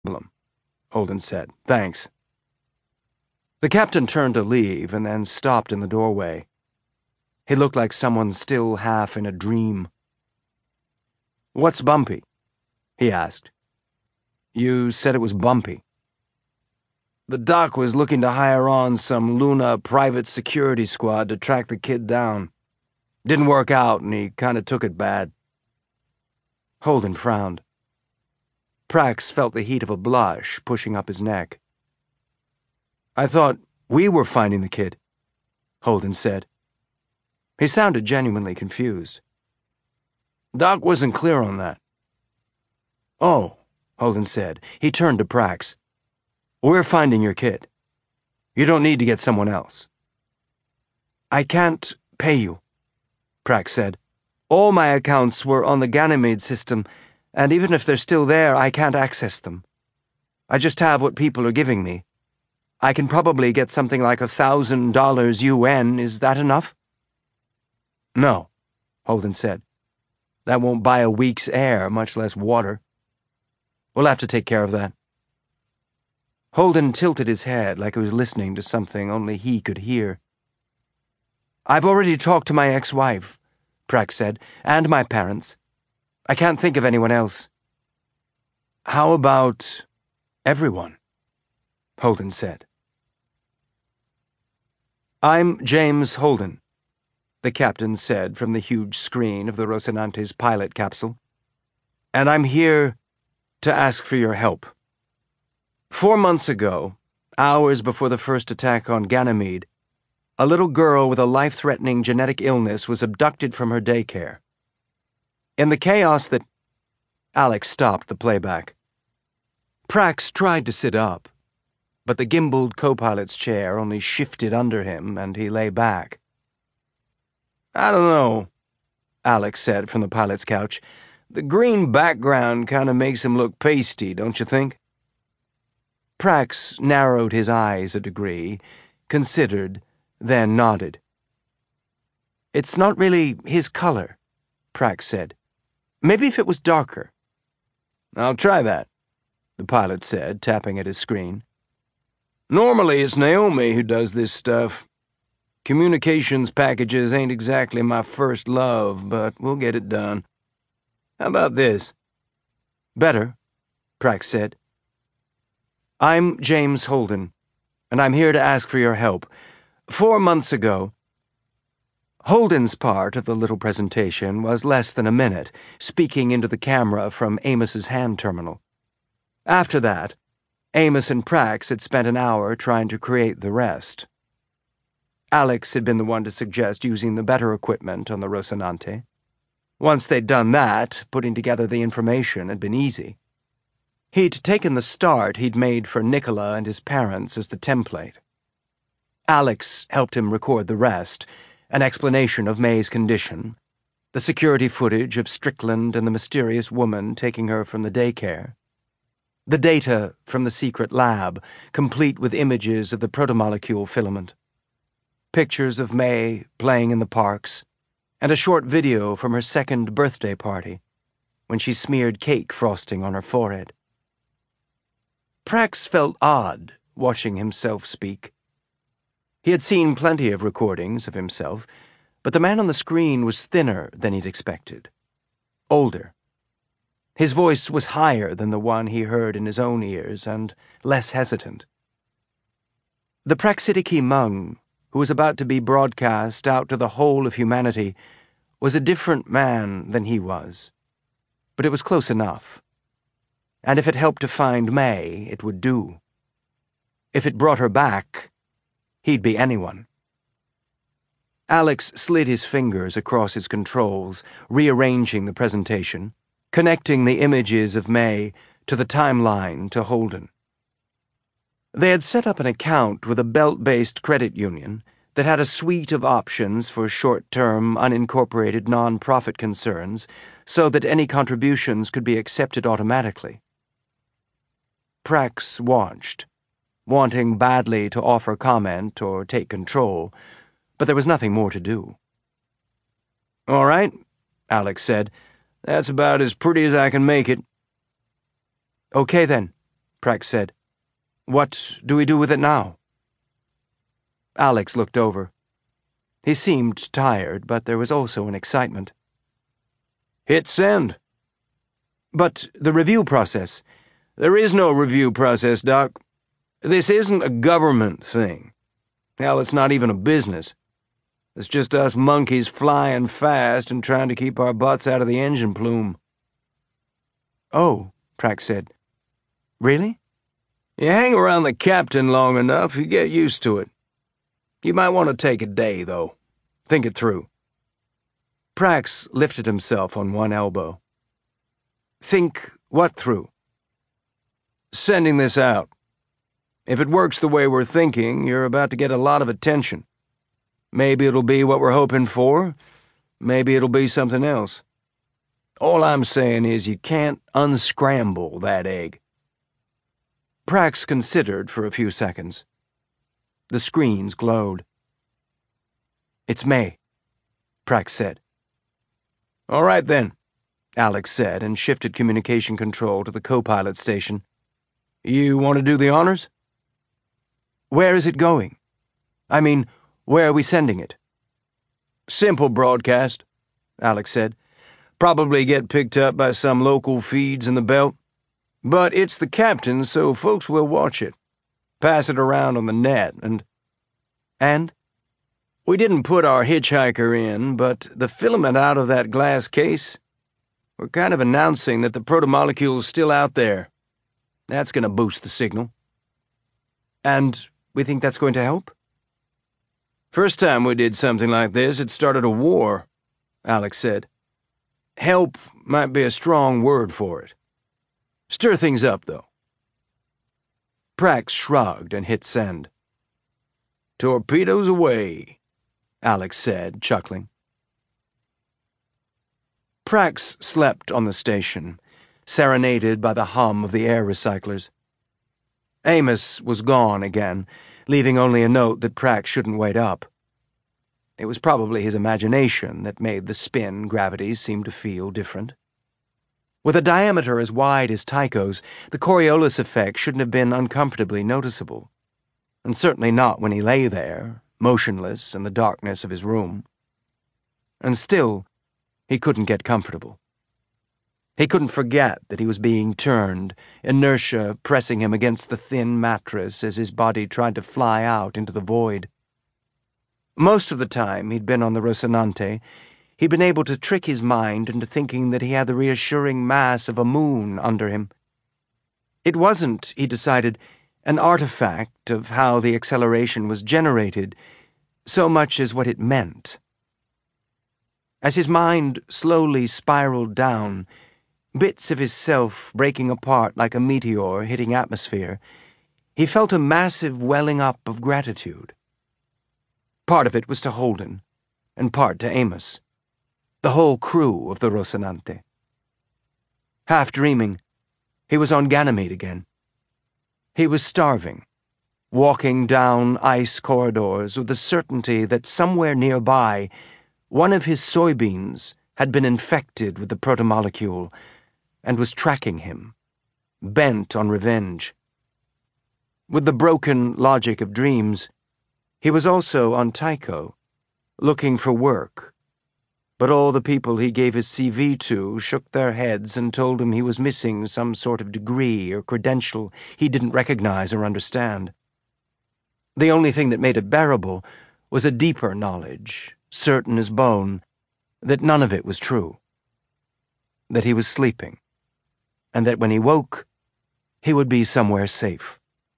problem," Holden said. "Thanks." The captain turned to leave and then stopped in the doorway. He looked like someone still half in a dream. "What's bumpy?" he asked. "You said it was bumpy." "The doc was looking to hire on some Luna private security squad to track the kid down. Didn't work out, and he kind of took it bad." Holden frowned. Prax felt the heat of a blush pushing up his neck. "I thought we were finding the kid," Holden said. He sounded genuinely confused. "Doc wasn't clear on that." "Oh," Holden said. He turned to Prax. "We're finding your kid. You don't need to get someone else." "I can't pay you," Prax said. "All my accounts were on the Ganymede system, and even if they're still there, I can't access them. I just have what people are giving me. I can probably get something like $1,000 UN. Is that enough?" "No," Holden said. "That won't buy a week's air, much less water. We'll have to take care of that." Holden tilted his head like he was listening to something only he could hear. "I've already talked to my ex-wife," Prax said, "and my parents. I can't think of anyone else." "How about everyone?" Holden said. "I'm James Holden," the captain said from the huge screen of the Rocinante's pilot capsule. "And I'm here to ask for your help. 4 months ago, hours before the first attack on Ganymede, a little girl with a life-threatening genetic illness was abducted from her daycare. In the chaos that—" Alex stopped the playback. Prax tried to sit up, but the gimbaled co-pilot's chair only shifted under him, and he lay back. "I don't know," Alex said from the pilot's couch. "The green background kind of makes him look pasty, don't you think?" Prax narrowed his eyes a degree, considered, then nodded. "It's not really his color," Prax said. "Maybe if it was darker." "I'll try that," the pilot said, tapping at his screen. "Normally it's Naomi who does this stuff. Communications packages ain't exactly my first love, but we'll get it done. How about this?" "Better," Prax said. "I'm James Holden, and I'm here to ask for your help. 4 months ago—" Holden's part of the little presentation was less than a minute, speaking into the camera from Amos's hand terminal. After that, Amos and Prax had spent an hour trying to create the rest. Alex had been the one to suggest using the better equipment on the Rocinante. Once they'd done that, putting together the information had been easy. He'd taken the start he'd made for Nicola and his parents as the template. Alex helped him record the rest, an explanation of May's condition, the security footage of Strickland and the mysterious woman taking her from the daycare, the data from the secret lab, complete with images of the protomolecule filament, pictures of May playing in the parks, and a short video from her second birthday party, when she smeared cake frosting on her forehead. Prax felt odd watching himself speak. He had seen plenty of recordings of himself, but the man on the screen was thinner than he'd expected. Older. His voice was higher than the one he heard in his own ears, and less hesitant. The Praxidiki Mung, who was about to be broadcast out to the whole of humanity, was a different man than he was. But it was close enough. And if it helped to find May, it would do. If it brought her back, he'd be anyone. Alex slid his fingers across his controls, rearranging the presentation, connecting the images of May to the timeline to Holden. They had set up an account with a belt-based credit union that had a suite of options for short-term, unincorporated non-profit concerns so that any contributions could be accepted automatically. Prax watched, wanting badly to offer comment or take control, but there was nothing more to do. "All right," Alex said. "That's about as pretty as I can make it." "Okay, then," Prax said. "What do we do with it now?" Alex looked over. He seemed tired, but there was also an excitement. "Hit send." "But the review process—" "There is no review process, Doc. This isn't a government thing. Hell, it's not even a business. It's just us monkeys flying fast and trying to keep our butts out of the engine plume." "Oh," Prax said. "Really?" "You hang around the captain long enough, you get used to it. You might want to take a day, though. Think it through." Prax lifted himself on one elbow. "Think what through?" "Sending this out. If it works the way we're thinking, you're about to get a lot of attention. Maybe it'll be what we're hoping for. Maybe it'll be something else. All I'm saying is you can't unscramble that egg." Prax considered for a few seconds. The screens glowed. "It's May," Prax said. "All right, then," Alex said, and shifted communication control to the co-pilot station. "You want to do the honors?" "Where is it going? I mean, where are we sending it?" "Simple broadcast," Alex said. "Probably get picked up by some local feeds in the belt. But it's the captain, so folks will watch it. Pass it around on the net, and... And? We didn't put our hitchhiker in, but the filament out of that glass case, we're kind of announcing that the protomolecule's still out there. That's going to boost the signal." "And we think that's going to help?" "First time we did something like this, it started a war," Alex said. "Help might be a strong word for it. Stir things up, though." Prax shrugged and hit send. "Torpedoes away," Alex said, chuckling. Prax slept on the station, serenaded by the hum of the air recyclers. Amos was gone again, leaving only a note that Prax shouldn't wait up. It was probably his imagination that made the spin gravities seem to feel different. With a diameter as wide as Tycho's, the Coriolis effect shouldn't have been uncomfortably noticeable, and certainly not when he lay there, motionless in the darkness of his room. And still, he couldn't get comfortable. He couldn't forget that he was being turned, inertia pressing him against the thin mattress as his body tried to fly out into the void. Most of the time he'd been on the Rocinante, he'd been able to trick his mind into thinking that he had the reassuring mass of a moon under him. It wasn't, he decided, an artifact of how the acceleration was generated, so much as what it meant. As his mind slowly spiraled down, bits of his self breaking apart like a meteor hitting atmosphere, he felt a massive welling up of gratitude. Part of it was to Holden, and part to Amos, the whole crew of the Rocinante. Half dreaming, he was on Ganymede again. He was starving, walking down ice corridors with the certainty that somewhere nearby one of his soybeans had been infected with the protomolecule and was tracking him, bent on revenge. With the broken logic of dreams, he was also on Tycho, looking for work, but all the people he gave his CV to shook their heads and told him he was missing some sort of degree or credential he didn't recognize or understand. The only thing that made it bearable was a deeper knowledge, certain as bone, that none of it was true, that he was sleeping, and that when he woke, he would be somewhere safe.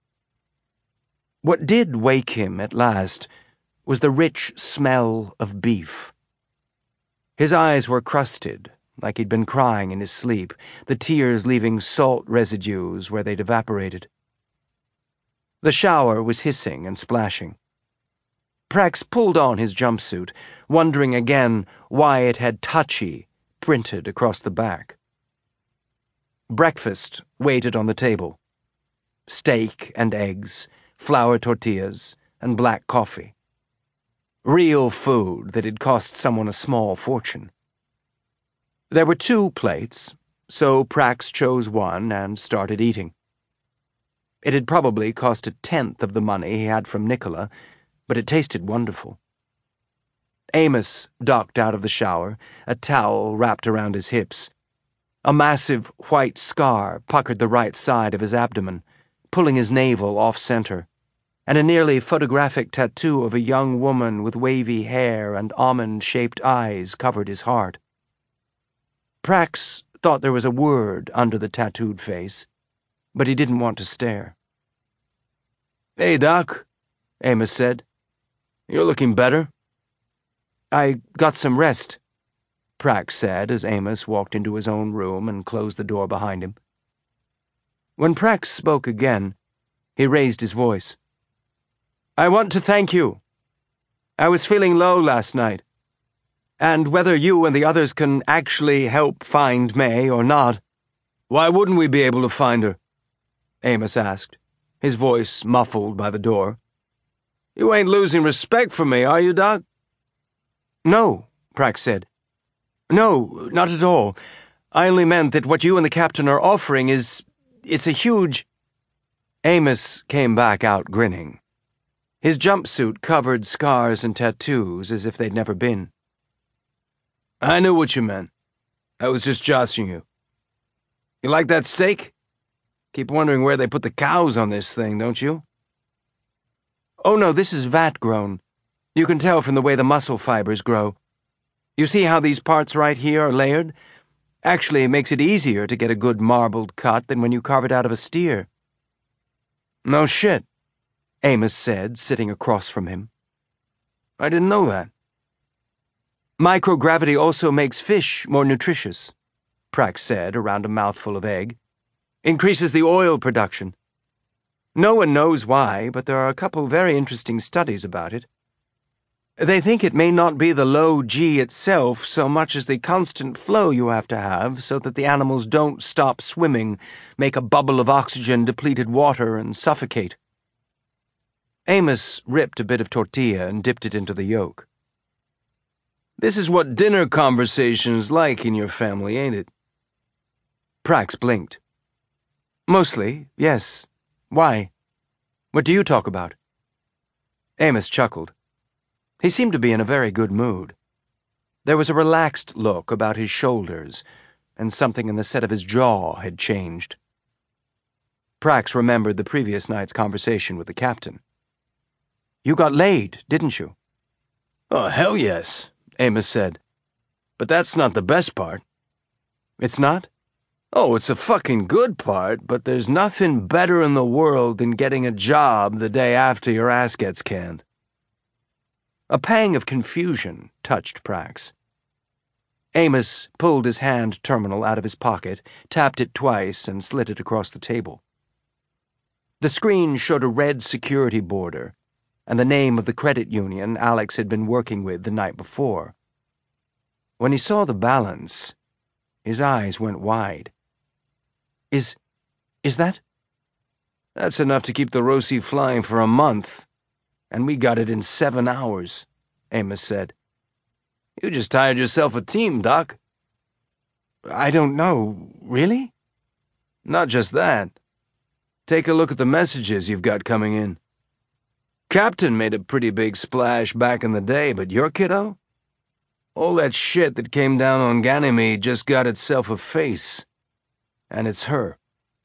What did wake him at last was the rich smell of beef. His eyes were crusted, like he'd been crying in his sleep, the tears leaving salt residues where they'd evaporated. The shower was hissing and splashing. Prax pulled on his jumpsuit, wondering again why it had Tachi printed across the back. Breakfast waited on the table. Steak and eggs, flour tortillas, and black coffee. Real food that had cost someone a small fortune. There were 2 plates, so Prax chose one and started eating. It had probably cost 1/10 of the money he had from Nicola, but it tasted wonderful. Amos ducked out of the shower, a towel wrapped around his hips. A massive white scar puckered the right side of his abdomen, pulling his navel off-center, and a nearly photographic tattoo of a young woman with wavy hair and almond-shaped eyes covered his heart. Prax thought there was a word under the tattooed face, but he didn't want to stare. "Hey, Doc," Amos said. "You're looking better." "I got some rest," Prax said as Amos walked into his own room and closed the door behind him. When Prax spoke again, he raised his voice. "I want to thank you. I was feeling low last night, and whether you and the others can actually help find May or not—" "Why wouldn't we be able to find her?" Amos asked, his voice muffled by the door. "You ain't losing respect for me, are you, Doc?" "No," Prax said. "No, not at all. I only meant that what you and the captain are offering it's a huge—" Amos came back out grinning. His jumpsuit covered scars and tattoos as if they'd never been. "I knew what you meant. I was just jostling you. You like that steak? Keep wondering where they put the cows on this thing, don't you?" "Oh no, this is vat-grown. You can tell from the way the muscle fibers grow. You see how these parts right here are layered? Actually, it makes it easier to get a good marbled cut than when you carve it out of a steer." "No shit," Amos said, sitting across from him. "I didn't know that." "Microgravity also makes fish more nutritious," Prax said around a mouthful of egg. "Increases the oil production. No one knows why, but there are a couple very interesting studies about it. They think it may not be the low G itself so much as the constant flow you have to have so that the animals don't stop swimming, make a bubble of oxygen-depleted water, and suffocate." Amos ripped a bit of tortilla and dipped it into the yolk. "This is what dinner conversation's like in your family, ain't it?" Prax blinked. "Mostly, yes. Why? What do you talk about?" Amos chuckled. He seemed to be in a very good mood. There was a relaxed look about his shoulders, and something in the set of his jaw had changed. Prax remembered the previous night's conversation with the captain. "You got laid, didn't you?" "Oh, hell yes," Amos said. "But that's not the best part." "It's not?" "Oh, it's a fucking good part, but there's nothing better in the world than getting a job the day after your ass gets canned." A pang of confusion touched Prax. Amos pulled his hand terminal out of his pocket, tapped it twice, and slid it across the table. The screen showed a red security border and the name of the credit union Alex had been working with the night before. When he saw the balance, his eyes went wide. Is that? "That's enough to keep the Rosie flying for a month. And we got it in 7 hours," Amos said. "You just hired yourself a team, Doc." "I don't know. Really?" "Not just that. Take a look at the messages you've got coming in. Captain made a pretty big splash back in the day, but your kiddo? All that shit that came down on Ganymede just got itself a face. And it's her."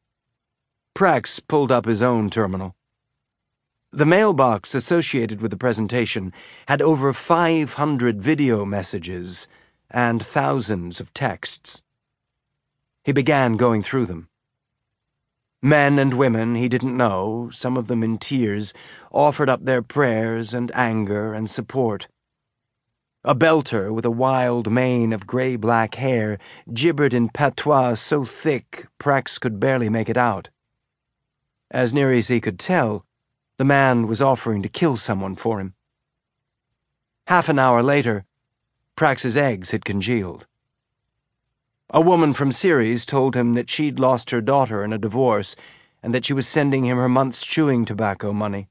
Prax pulled up his own terminal. The mailbox associated with the presentation had over 500 video messages and thousands of texts. He began going through them. Men and women he didn't know, some of them in tears, offered up their prayers and anger and support. A belter with a wild mane of gray-black hair gibbered in patois so thick Prax could barely make it out. As near as he could tell, the man was offering to kill someone for him. Half an hour later, Prax's eggs had congealed. A woman from Ceres told him that she'd lost her daughter in a divorce and that she was sending him her month's chewing tobacco money.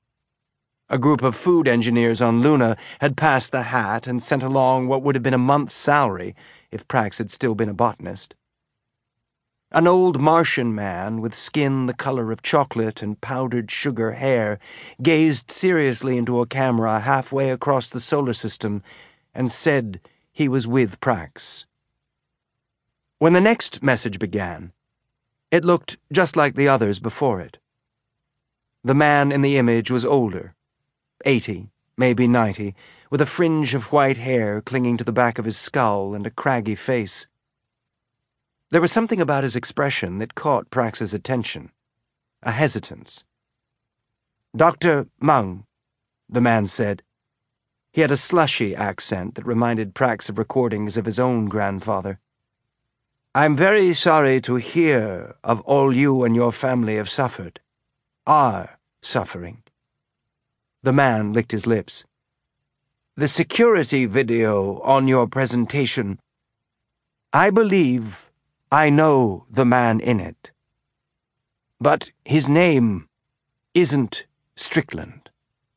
A group of food engineers on Luna had passed the hat and sent along what would have been a month's salary if Prax had still been a botanist. An old Martian man with skin the color of chocolate and powdered sugar hair gazed seriously into a camera halfway across the solar system and said he was with Prax. When the next message began, it looked just like the others before it. The man in the image was older, 80, maybe 90, with a fringe of white hair clinging to the back of his skull and a craggy face. There was something about his expression that caught Prax's attention, a hesitance. "Dr. Meng," the man said. He had a slushy accent that reminded Prax of recordings of his own grandfather. "I'm very sorry to hear of all you and your family have suffered, are suffering." The man licked his lips. "The security video on your presentation, I believe I know the man in it. But his name isn't Strickland."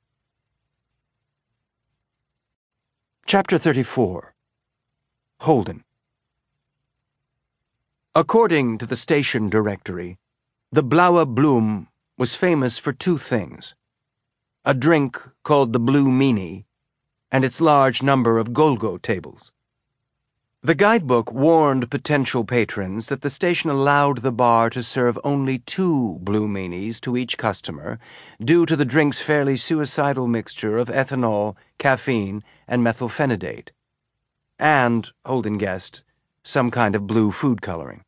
Chapter 34. Holden. According to the station directory, the Blaue Blume was famous for two things: a drink called the Blue Meanie and its large number of Golgo tables. The guidebook warned potential patrons that the station allowed the bar to serve only 2 Blue Meanies to each customer due to the drink's fairly suicidal mixture of ethanol, caffeine, and methylphenidate. And, Holden guessed, some kind of blue food coloring.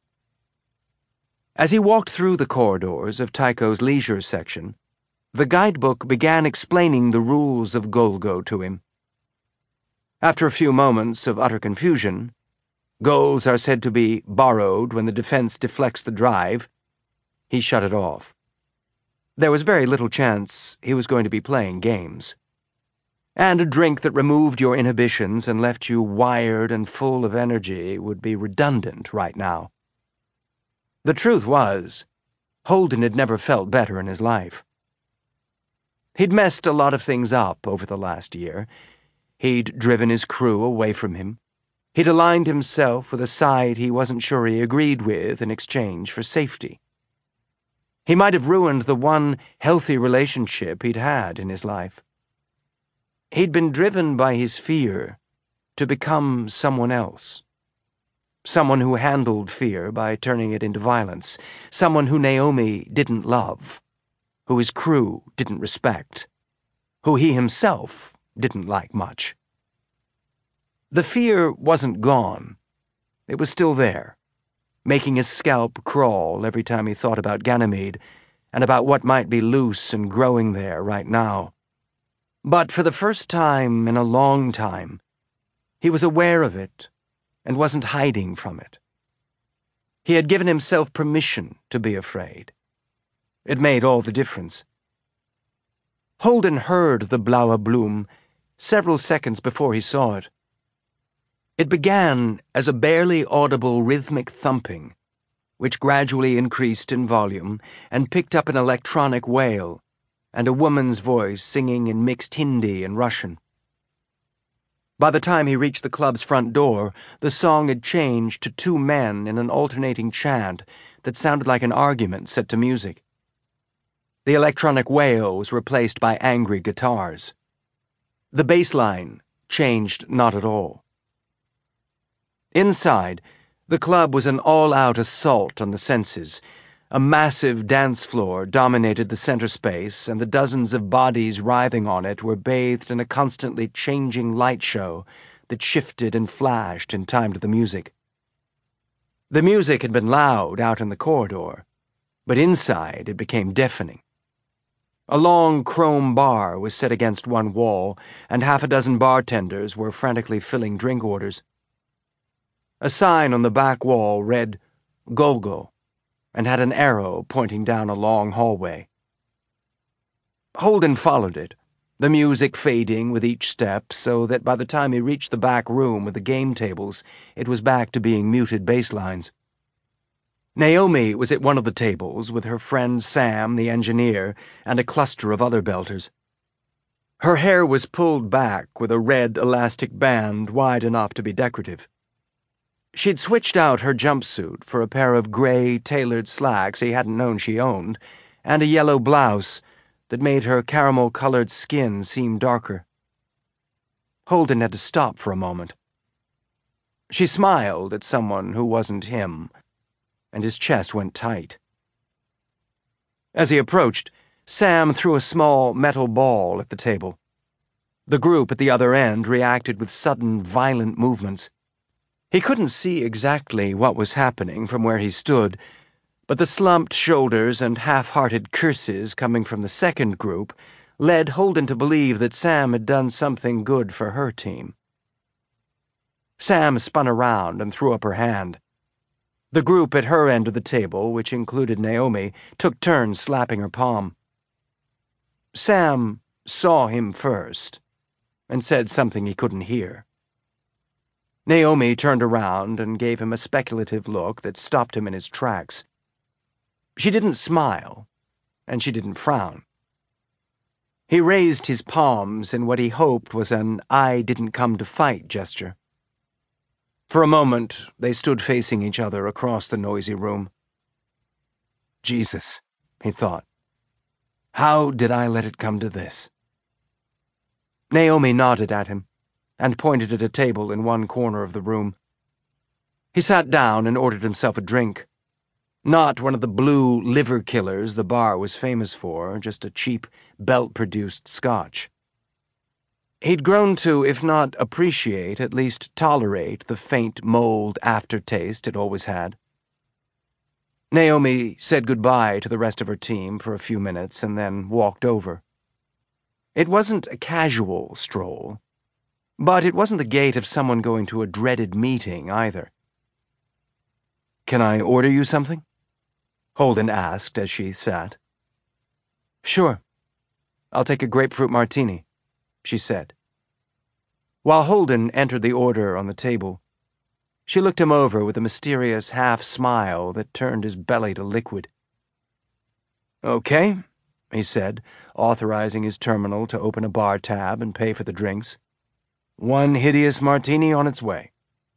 As he walked through the corridors of Tycho's leisure section, the guidebook began explaining the rules of Golgo to him. After a few moments of utter confusion, goals are said to be borrowed when the defense deflects the drive, he shut it off. There was very little chance he was going to be playing games. And a drink that removed your inhibitions and left you wired and full of energy would be redundant right now. The truth was, Holden had never felt better in his life. He'd messed a lot of things up over the last year. He'd driven his crew away from him. He'd aligned himself with a side he wasn't sure he agreed with in exchange for safety. He might have ruined the one healthy relationship he'd had in his life. He'd been driven by his fear to become someone else. Someone who handled fear by turning it into violence. Someone who Naomi didn't love. Who his crew didn't respect. Who he himself didn't like much. The fear wasn't gone. It was still there, making his scalp crawl every time he thought about Ganymede and about what might be loose and growing there right now. But for the first time in a long time, he was aware of it and wasn't hiding from it. He had given himself permission to be afraid. It made all the difference. Holden heard the Blaue Blume several seconds before he saw it. It began as a barely audible rhythmic thumping, which gradually increased in volume and picked up an electronic wail and a woman's voice singing in mixed Hindi and Russian. By the time he reached the club's front door, the song had changed to 2 men in an alternating chant that sounded like an argument set to music. The electronic wail was replaced by angry guitars. The bass line changed not at all. Inside, the club was an all-out assault on the senses. A massive dance floor dominated the center space, and the dozens of bodies writhing on it were bathed in a constantly changing light show that shifted and flashed in time to the music. The music had been loud out in the corridor, but inside it became deafening. A long chrome bar was set against one wall, and half a dozen bartenders were frantically filling drink orders. A sign on the back wall read, "Golgo," and had an arrow pointing down a long hallway. Holden followed it, the music fading with each step so that by the time he reached the back room with the game tables, it was back to being muted bass lines. Naomi was at one of the tables with her friend Sam, the engineer, and a cluster of other belters. Her hair was pulled back with a red elastic band wide enough to be decorative. She'd switched out her jumpsuit for a pair of gray, tailored slacks he hadn't known she owned, and a yellow blouse that made her caramel-colored skin seem darker. Holden had to stop for a moment. She smiled at someone who wasn't him, and his chest went tight. As he approached, Sam threw a small metal ball at the table. The group at the other end reacted with sudden, violent movements. He couldn't see exactly what was happening from where he stood, but the slumped shoulders and half-hearted curses coming from the second group led Holden to believe that Sam had done something good for her team. Sam spun around and threw up her hand. The group at her end of the table, which included Naomi, took turns slapping her palm. Sam saw him first and said something he couldn't hear. Naomi turned around and gave him a speculative look that stopped him in his tracks. She didn't smile, and she didn't frown. He raised his palms in what he hoped was an I-didn't-come-to-fight gesture. For a moment, they stood facing each other across the noisy room. Jesus, he thought. How did I let it come to this? Naomi nodded at him and pointed at a table in one corner of the room. He sat down and ordered himself a drink. Not one of the blue liver killers the bar was famous for, just a cheap, belt-produced scotch. He'd grown to, if not appreciate, at least tolerate the faint mold aftertaste it always had. Naomi said goodbye to the rest of her team for a few minutes and then walked over. It wasn't a casual stroll, but it wasn't the gait of someone going to a dreaded meeting either. "Can I order you something?" Holden asked as she sat. "Sure. I'll take a grapefruit martini," she said. While Holden entered the order on the table, she looked him over with a mysterious half-smile that turned his belly to liquid. "Okay," he said, authorizing his terminal to open a bar tab and pay for the drinks. "One hideous martini on its way."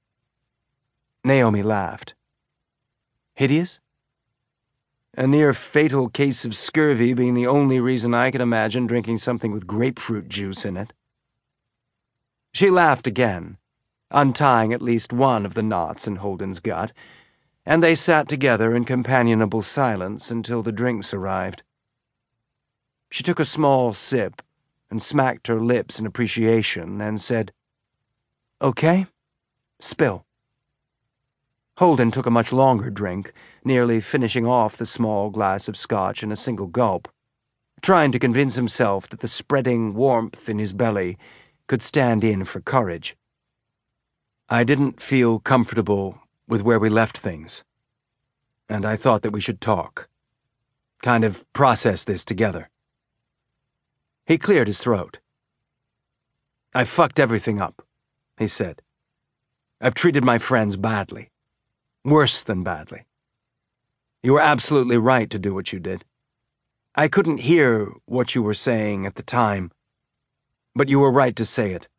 Naomi laughed. "Hideous?" "A near-fatal case of scurvy being the only reason I can imagine drinking something with grapefruit juice in it." She laughed again, untying at least one of the knots in Holden's gut, and they sat together in companionable silence until the drinks arrived. She took a small sip and smacked her lips in appreciation and said, "Okay, spill." Holden took a much longer drink, nearly finishing off the small glass of scotch in a single gulp, trying to convince himself that the spreading warmth in his belly could stand in for courage. "I didn't feel comfortable with where we left things, and I thought that we should talk. Kind of process this together." He cleared his throat. "I fucked everything up," he said. "I've treated my friends badly. Worse than badly. You were absolutely right to do what you did. I couldn't hear what you were saying at the time, but you were right to say it."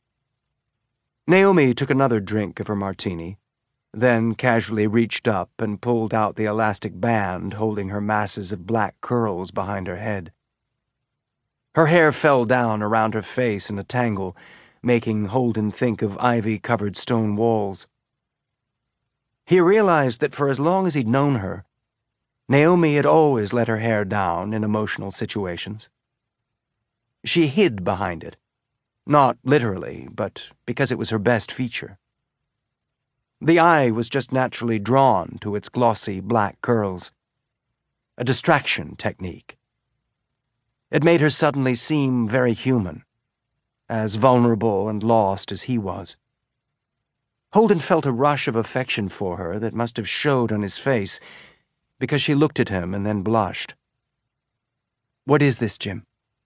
Naomi took another drink of her martini, then casually reached up and pulled out the elastic band holding her masses of black curls behind her head. Her hair fell down around her face in a tangle, making Holden think of ivy-covered stone walls. He realized that for as long as he'd known her, Naomi had always let her hair down in emotional situations. She hid behind it, not literally, but because it was her best feature. The eye was just naturally drawn to its glossy black curls, a distraction technique. It made her suddenly seem very human, as vulnerable and lost as he was. Holden felt a rush of affection for her that must have showed on his face, because she looked at him and then blushed. "What is this, Jim?"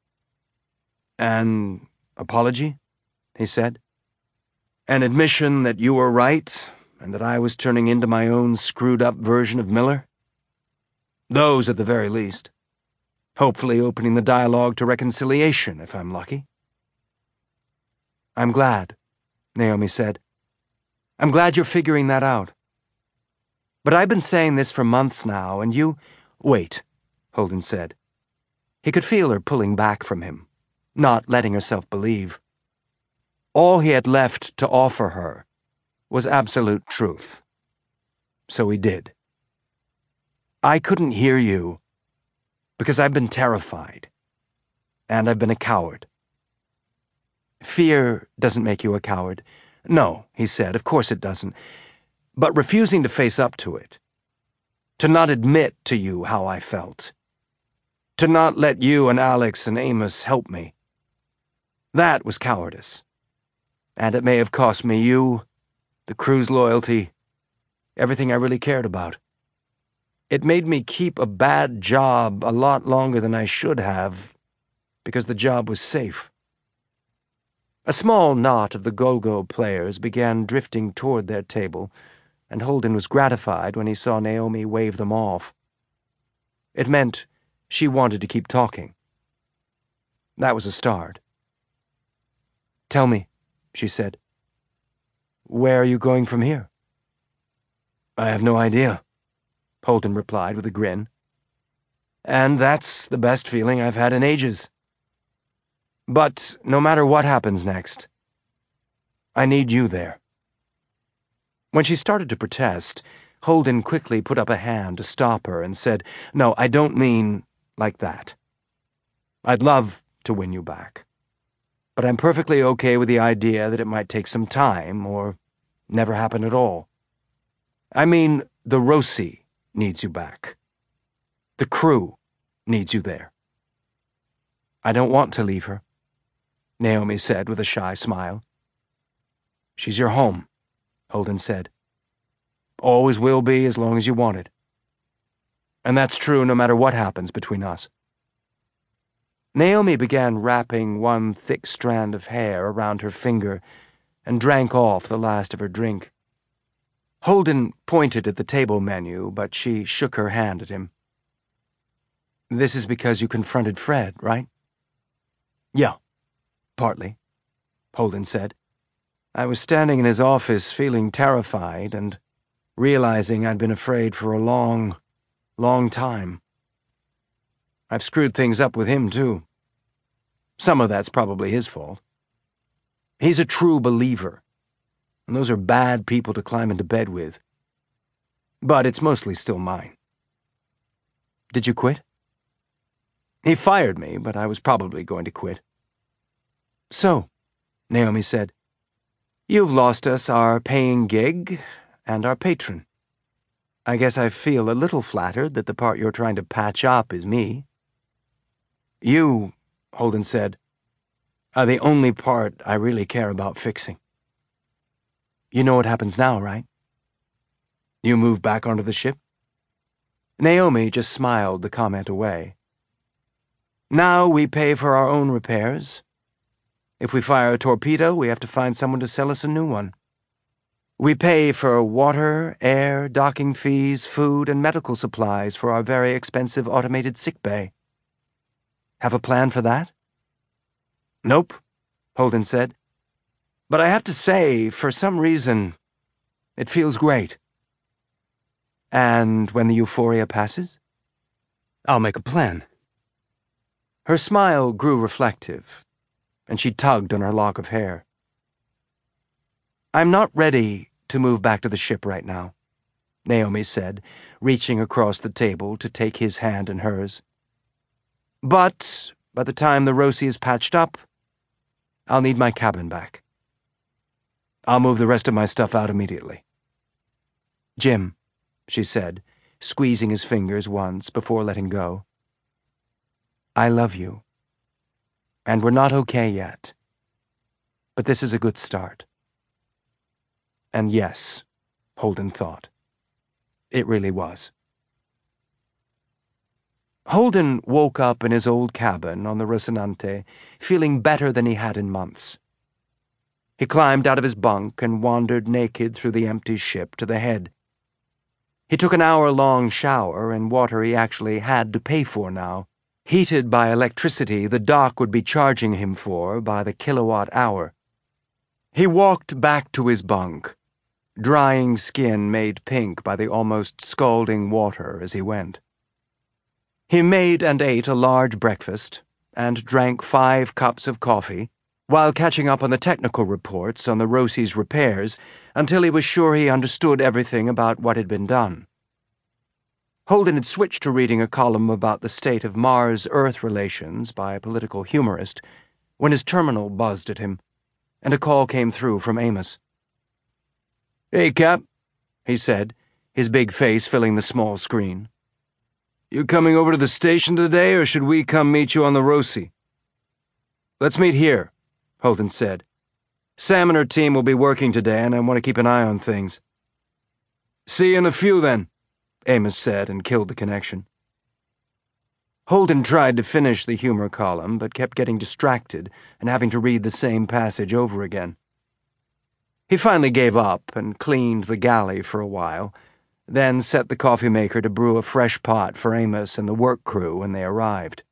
"An apology," he said. "An admission that you were right, and that I was turning into my own screwed-up version of Miller. Those at the very least. Hopefully opening the dialogue to reconciliation, if I'm lucky." "I'm glad," Naomi said. I'm glad you're figuring that out. But I've been saying this for months now, and you— Wait, Holden said. He could feel her pulling back from him, not letting herself believe. All he had left to offer her was absolute truth. So he did. I couldn't hear you because I've been terrified, and I've been a coward. Fear doesn't make you a coward. No, he said, of course it doesn't. But refusing to face up to it, to not admit to you how I felt, to not let you and Alex and Amos help me, that was cowardice. And it may have cost me you, the crew's loyalty, everything I really cared about. It made me keep a bad job a lot longer than I should have, because the job was safe. A small knot of the Golgo players began drifting toward their table, and Holden was gratified when he saw Naomi wave them off. It meant she wanted to keep talking. That was a start. "Tell me," she said. "Where are you going from here?" "I have no idea," Holden replied with a grin. "And that's the best feeling I've had in ages. But no matter what happens next, I need you there." When she started to protest, Holden quickly put up a hand to stop her and said, "No, I don't mean like that. I'd love to win you back, but I'm perfectly okay with the idea that it might take some time or never happen at all. I mean, the Roci needs you back. The crew needs you there." "I don't want to leave her," Naomi said with a shy smile. "She's your home," Holden said. "Always will be as long as you want it. And that's true no matter what happens between us." Naomi began wrapping one thick strand of hair around her finger and drank off the last of her drink. Holden pointed at the table menu, but she shook her hand at him. "This is because you confronted Fred, right?" "Yeah, partly," Holden said. "I was standing in his office feeling terrified and realizing I'd been afraid for a long, long time. I've screwed things up with him, too. Some of that's probably his fault. He's a true believer, and those are bad people to climb into bed with. But it's mostly still mine." "Did you quit?" "He fired me, but I was probably going to quit." "So," Naomi said, "you've lost us our paying gig and our patron. I guess I feel a little flattered that the part you're trying to patch up is me." "You," Holden said, "are the only part I really care about fixing. You know what happens now, right? You move back onto the ship?" Naomi just smiled the comment away. "Now we pay for our own repairs. If we fire a torpedo, we have to find someone to sell us a new one. We pay for water, air, docking fees, food, and medical supplies for our very expensive automated sickbay. Have a plan for that?" "Nope," Holden said. "But I have to say, for some reason, it feels great." "And when the euphoria passes?" "I'll make a plan." Her smile grew reflective, and she tugged on her lock of hair. "I'm not ready to move back to the ship right now," Naomi said, reaching across the table to take his hand in hers. "But by the time the Roci is patched up, I'll need my cabin back. I'll move the rest of my stuff out immediately." "Jim," she said, squeezing his fingers once before letting go, "I love you. And we're not okay yet. But this is a good start." And yes, Holden thought, it really was. Holden woke up in his old cabin on the Rocinante, feeling better than he had in months. He climbed out of his bunk and wandered naked through the empty ship to the head. He took an hour-long shower in water he actually had to pay for now, heated by electricity the dock would be charging him for by the kilowatt hour. He walked back to his bunk, drying skin made pink by the almost scalding water as he went. He made and ate a large breakfast and drank 5 cups of coffee while catching up on the technical reports on the Rosie's repairs until he was sure he understood everything about what had been done. Holden had switched to reading a column about the state of Mars-Earth relations by a political humorist when his terminal buzzed at him, and a call came through from Amos. "Hey, Cap," he said, his big face filling the small screen. "You coming over to the station today, or should we come meet you on the Rosie?" "Let's meet here," Holden said. "Sam and her team will be working today, and I want to keep an eye on things." "See you in a few, then," Amos said, and killed the connection. Holden tried to finish the humor column, but kept getting distracted and having to read the same passage over again. He finally gave up and cleaned the galley for a while, then set the coffee maker to brew a fresh pot for Amos and the work crew when they arrived.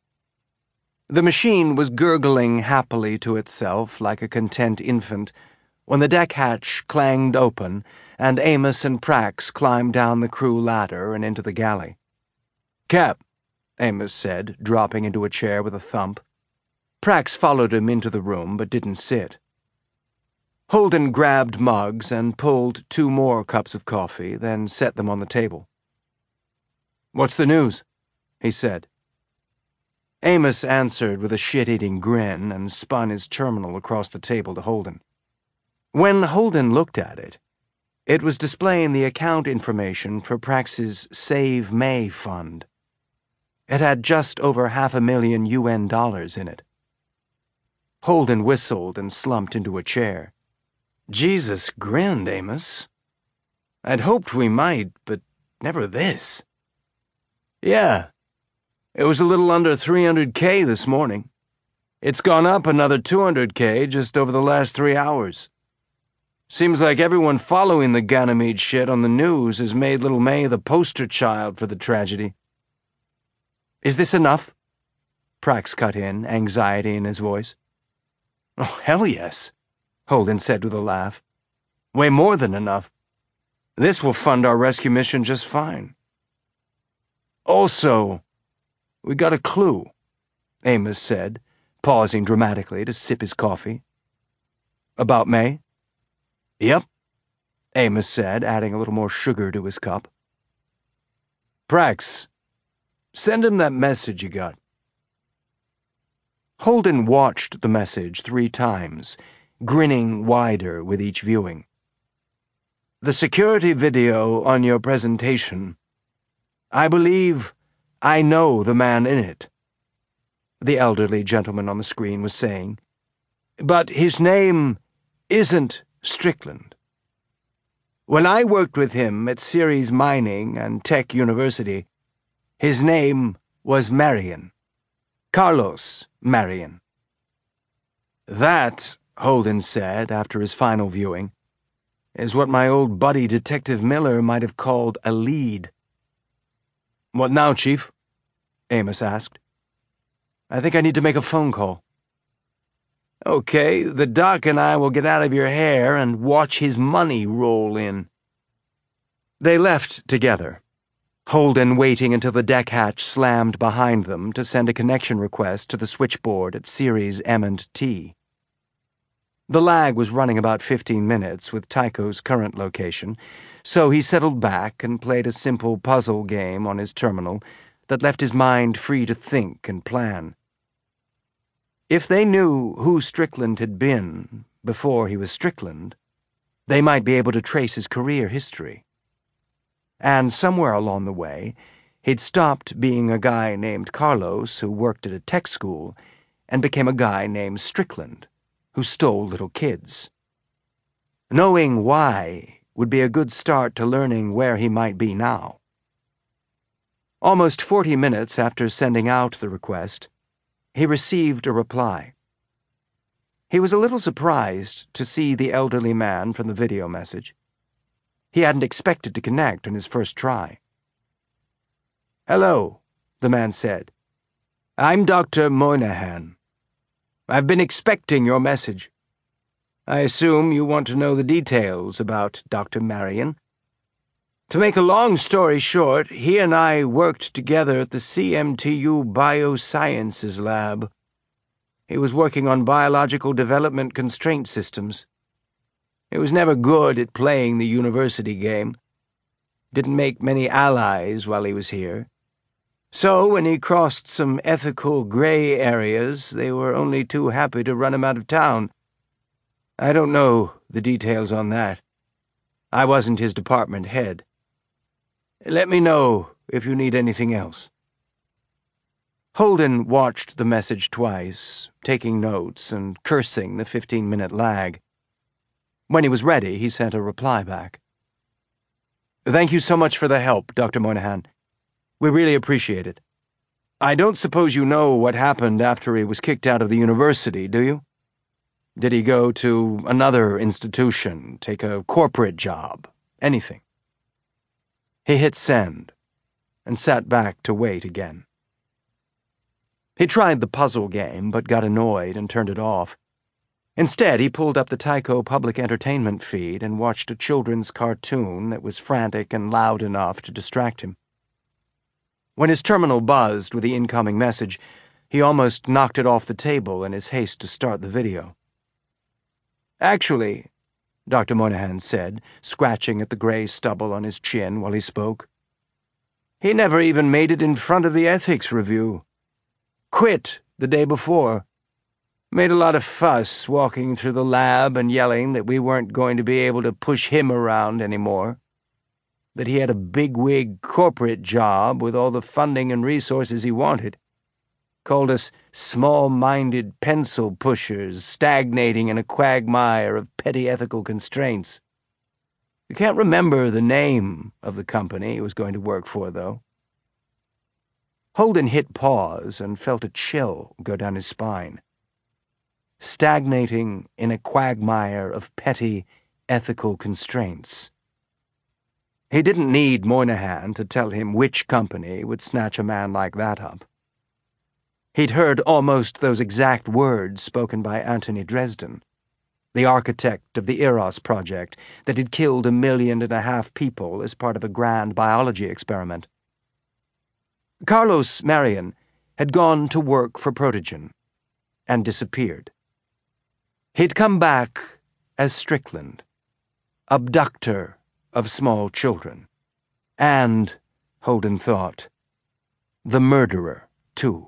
The machine was gurgling happily to itself like a content infant when the deck hatch clanged open and Amos and Prax climbed down the crew ladder and into the galley. "Cap," Amos said, dropping into a chair with a thump. Prax followed him into the room but didn't sit. Holden grabbed mugs and pulled 2 more cups of coffee, then set them on the table. "What's the news?" he said. Amos answered with a shit-eating grin and spun his terminal across the table to Holden. When Holden looked at it, it was displaying the account information for Prax's Save May fund. It had just over $500,000 UN in it. Holden whistled and slumped into a chair. "Jesus," grinned Amos. "I'd hoped we might, but never this." "Yeah. It was a little under $300K this morning. It's gone up another $200K just over the last 3 hours. Seems like everyone following the Ganymede shit on the news has made little May the poster child for the tragedy." "Is this enough?" Prax cut in, anxiety in his voice. "Oh, hell yes," Holden said with a laugh. "Way more than enough. This will fund our rescue mission just fine." "Also, we got a clue," Amos said, pausing dramatically to sip his coffee. "About May?" "Yep," Amos said, adding a little more sugar to his cup. "Prax, send him that message you got." Holden watched the message 3 times, grinning wider with each viewing. "The security video on your presentation. I believe I know the man in it," the elderly gentleman on the screen was saying. "But his name isn't Strickland. When I worked with him at Ceres Mining and Tech University, his name was Marion. Carlos Marion." "That," Holden said after his final viewing, "is what my old buddy Detective Miller might have called a lead." "What now, Chief?" Amos asked. "I think I need to make a phone call." "Okay, the doc and I will get out of your hair and watch his money roll in." They left together, Holden waiting until the deck hatch slammed behind them to send a connection request to the switchboard at Ceres M&T. The lag was running about 15 minutes with Tycho's current location, so he settled back and played a simple puzzle game on his terminal that left his mind free to think and plan. If they knew who Strickland had been before he was Strickland, they might be able to trace his career history. And somewhere along the way, he'd stopped being a guy named Carlos who worked at a tech school and became a guy named Strickland who stole little kids. Knowing why would be a good start to learning where he might be now. Almost 40 minutes after sending out the request, he received a reply. He was a little surprised to see the elderly man from the video message. He hadn't expected to connect on his first try. "Hello," the man said. "I'm Dr. Moynihan. I've been expecting your message." I assume you want to know the details about Dr. Marion. To make a long story short, he and I worked together at the CMTU Biosciences Lab. He was working on biological development constraint systems. He was never good at playing the university game. Didn't make many allies while he was here. So when he crossed some ethical gray areas, they were only too happy to run him out of town. I don't know the details on that. I wasn't his department head. Let me know if you need anything else. Holden watched the message twice, taking notes and cursing the 15-minute lag. When he was ready, he sent a reply back. Thank you so much for the help, Dr. Moynihan. We really appreciate it. I don't suppose you know what happened after he was kicked out of the university, do you? Did he go to another institution, take a corporate job, anything? He hit send and sat back to wait again. He tried the puzzle game, but got annoyed and turned it off. Instead, he pulled up the Tycho Public Entertainment feed and watched a children's cartoon that was frantic and loud enough to distract him. When his terminal buzzed with the incoming message, he almost knocked it off the table in his haste to start the video. Actually, Dr. Moynihan said, scratching at the gray stubble on his chin while he spoke, he never even made it in front of the ethics review. Quit the day before. Made a lot of fuss walking through the lab and yelling that we weren't going to be able to push him around anymore, that he had a bigwig corporate job with all the funding and resources he wanted. Called us small-minded pencil pushers stagnating in a quagmire of petty ethical constraints. You can't remember the name of the company he was going to work for, though. Holden hit pause and felt a chill go down his spine. Stagnating in a quagmire of petty ethical constraints. He didn't need Moynihan to tell him which company would snatch a man like that up. He'd heard almost those exact words spoken by Anthony Dresden, the architect of the Eros project that had killed 1.5 million people as part of a grand biology experiment. Carlos Marion had gone to work for Protogen and disappeared. He'd come back as Strickland, abductor of small children, and, Holden thought, the murderer, too.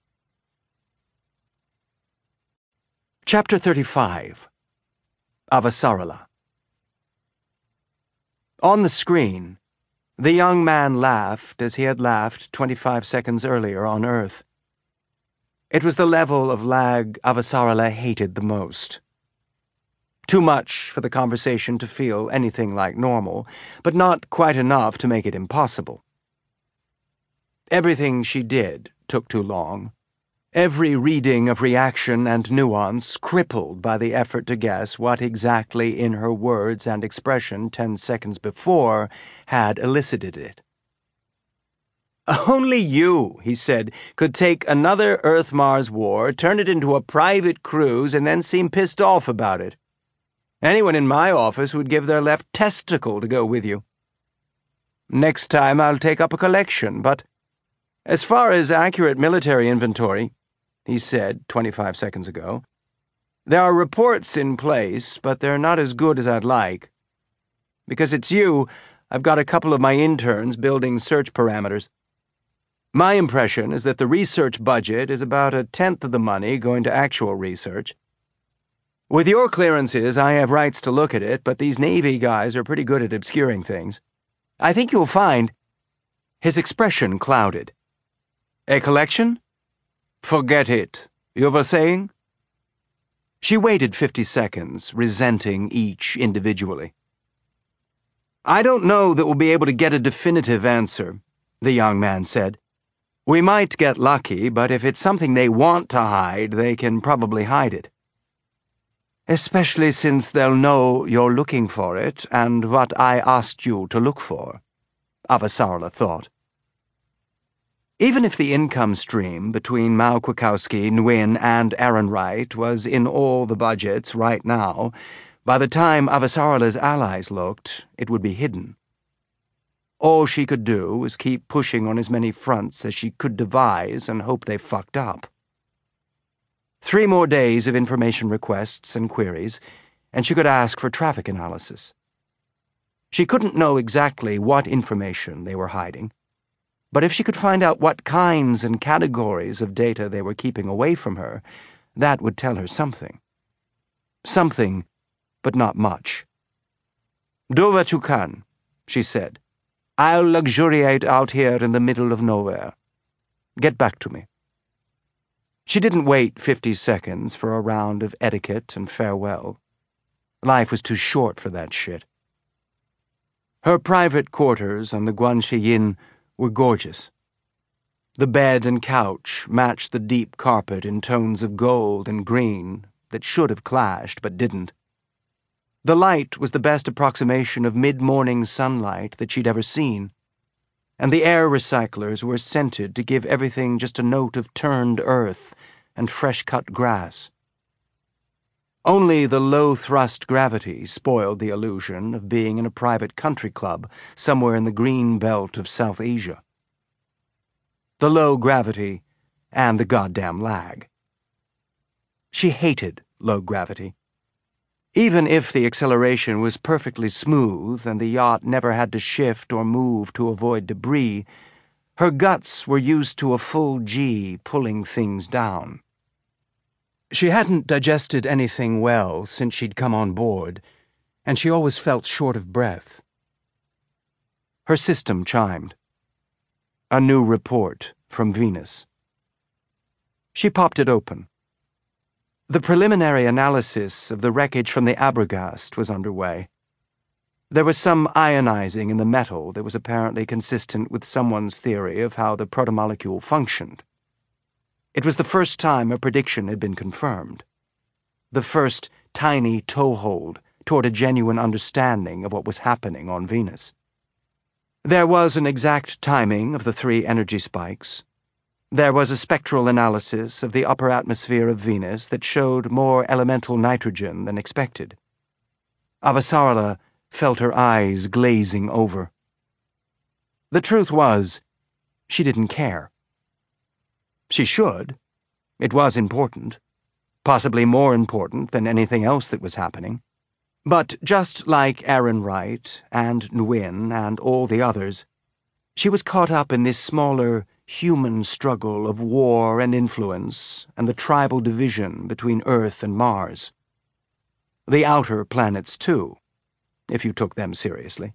Chapter 35. Avasarala. On the screen, the young man laughed as he had laughed 25 seconds earlier on Earth. It was the level of lag Avasarala hated the most. Too much for the conversation to feel anything like normal, but not quite enough to make it impossible. Everything she did took too long. Every reading of reaction and nuance crippled by the effort to guess what exactly in her words and expression 10 seconds before had elicited it. Only you, he said, could take another Earth-Mars war, turn it into a private cruise, and then seem pissed off about it. Anyone in my office would give their left testicle to go with you. Next time I'll take up a collection, but as far as accurate military inventory, he said 25 seconds ago, there are reports in place, but they're not as good as I'd like. Because it's you, I've got a couple of my interns building search parameters. My impression is that the research budget is about 1/10 of the money going to actual research. With your clearances, I have rights to look at it, but these Navy guys are pretty good at obscuring things. I think you'll find... His expression clouded. A collection? Forget it. You were saying? She waited 50 seconds, resenting each individually. I don't know that we'll be able to get a definitive answer, the young man said. We might get lucky, but if it's something they want to hide, they can probably hide it. Especially since they'll know you're looking for it and what I asked you to look for, Avasarala thought. Even if the income stream between Mao Kwiatkowski, Nguyen, and Ehrenreich was in all the budgets right now, by the time Avasarala's allies looked, it would be hidden. All she could do was keep pushing on as many fronts as she could devise and hope they fucked up. 3 more days of information requests and queries, and she could ask for traffic analysis. She couldn't know exactly what information they were hiding, but if she could find out what kinds and categories of data they were keeping away from her, that would tell her something. Something, but not much. "Do what you can," she said. "I'll luxuriate out here in the middle of nowhere. Get back to me." She didn't wait 50 seconds for a round of etiquette and farewell. Life was too short for that shit. Her private quarters on the Guanxi Yin were gorgeous. The bed and couch matched the deep carpet in tones of gold and green that should have clashed but didn't. The light was the best approximation of mid-morning sunlight that she'd ever seen, and the air recyclers were scented to give everything just a note of turned earth and fresh-cut grass. Only the low-thrust gravity spoiled the illusion of being in a private country club somewhere in the green belt of South Asia. The low gravity and the goddamn lag. She hated low gravity. Even if the acceleration was perfectly smooth and the yacht never had to shift or move to avoid debris, her guts were used to a full G pulling things down. She hadn't digested anything well since she'd come on board, and she always felt short of breath. Her system chimed. A new report from Venus. She popped it open. The preliminary analysis of the wreckage from the Abragast was underway. There was some ionizing in the metal that was apparently consistent with someone's theory of how the protomolecule functioned. It was the first time a prediction had been confirmed. The first tiny toehold toward a genuine understanding of what was happening on Venus. There was an exact timing of the 3 energy spikes. There was a spectral analysis of the upper atmosphere of Venus that showed more elemental nitrogen than expected. Avasarala felt her eyes glazing over. The truth was, she didn't care. She should. It was important. Possibly more important than anything else that was happening. But just like Ehrenreich and Nguyen and all the others, she was caught up in this smaller, human struggle of war and influence and the tribal division between Earth and Mars. The outer planets, too, if you took them seriously.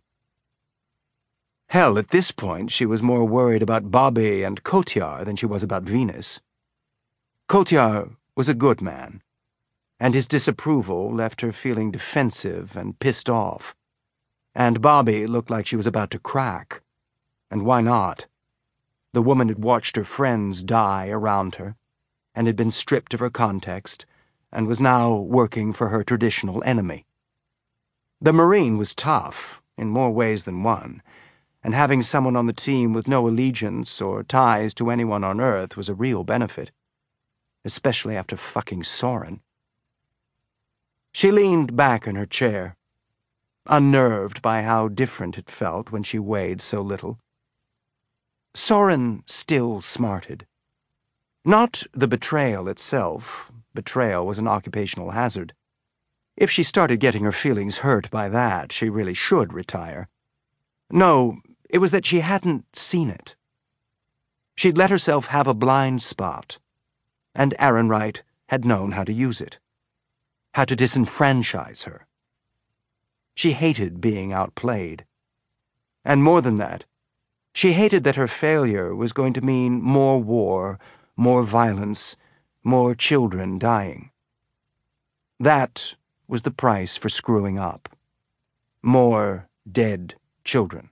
Hell, at this point she was more worried about Bobby and Kotyar than she was about Venus. Kotyar was a good man, and his disapproval left her feeling defensive and pissed off. And Bobby looked like she was about to crack. And why not? The woman had watched her friends die around her, and had been stripped of her context, and was now working for her traditional enemy. The Marine was tough, in more ways than one, and having someone on the team with no allegiance or ties to anyone on Earth was a real benefit, especially after fucking Soren. She leaned back in her chair, unnerved by how different it felt when she weighed so little. Soren still smarted. Not the betrayal itself. Betrayal was an occupational hazard. If she started getting her feelings hurt by that, she really should retire. No, it was that she hadn't seen it. She'd let herself have a blind spot, and Ehrenreich had known how to use it, how to disenfranchise her. She hated being outplayed. And more than that, she hated that her failure was going to mean more war, more violence, more children dying. That was the price for screwing up. More dead children.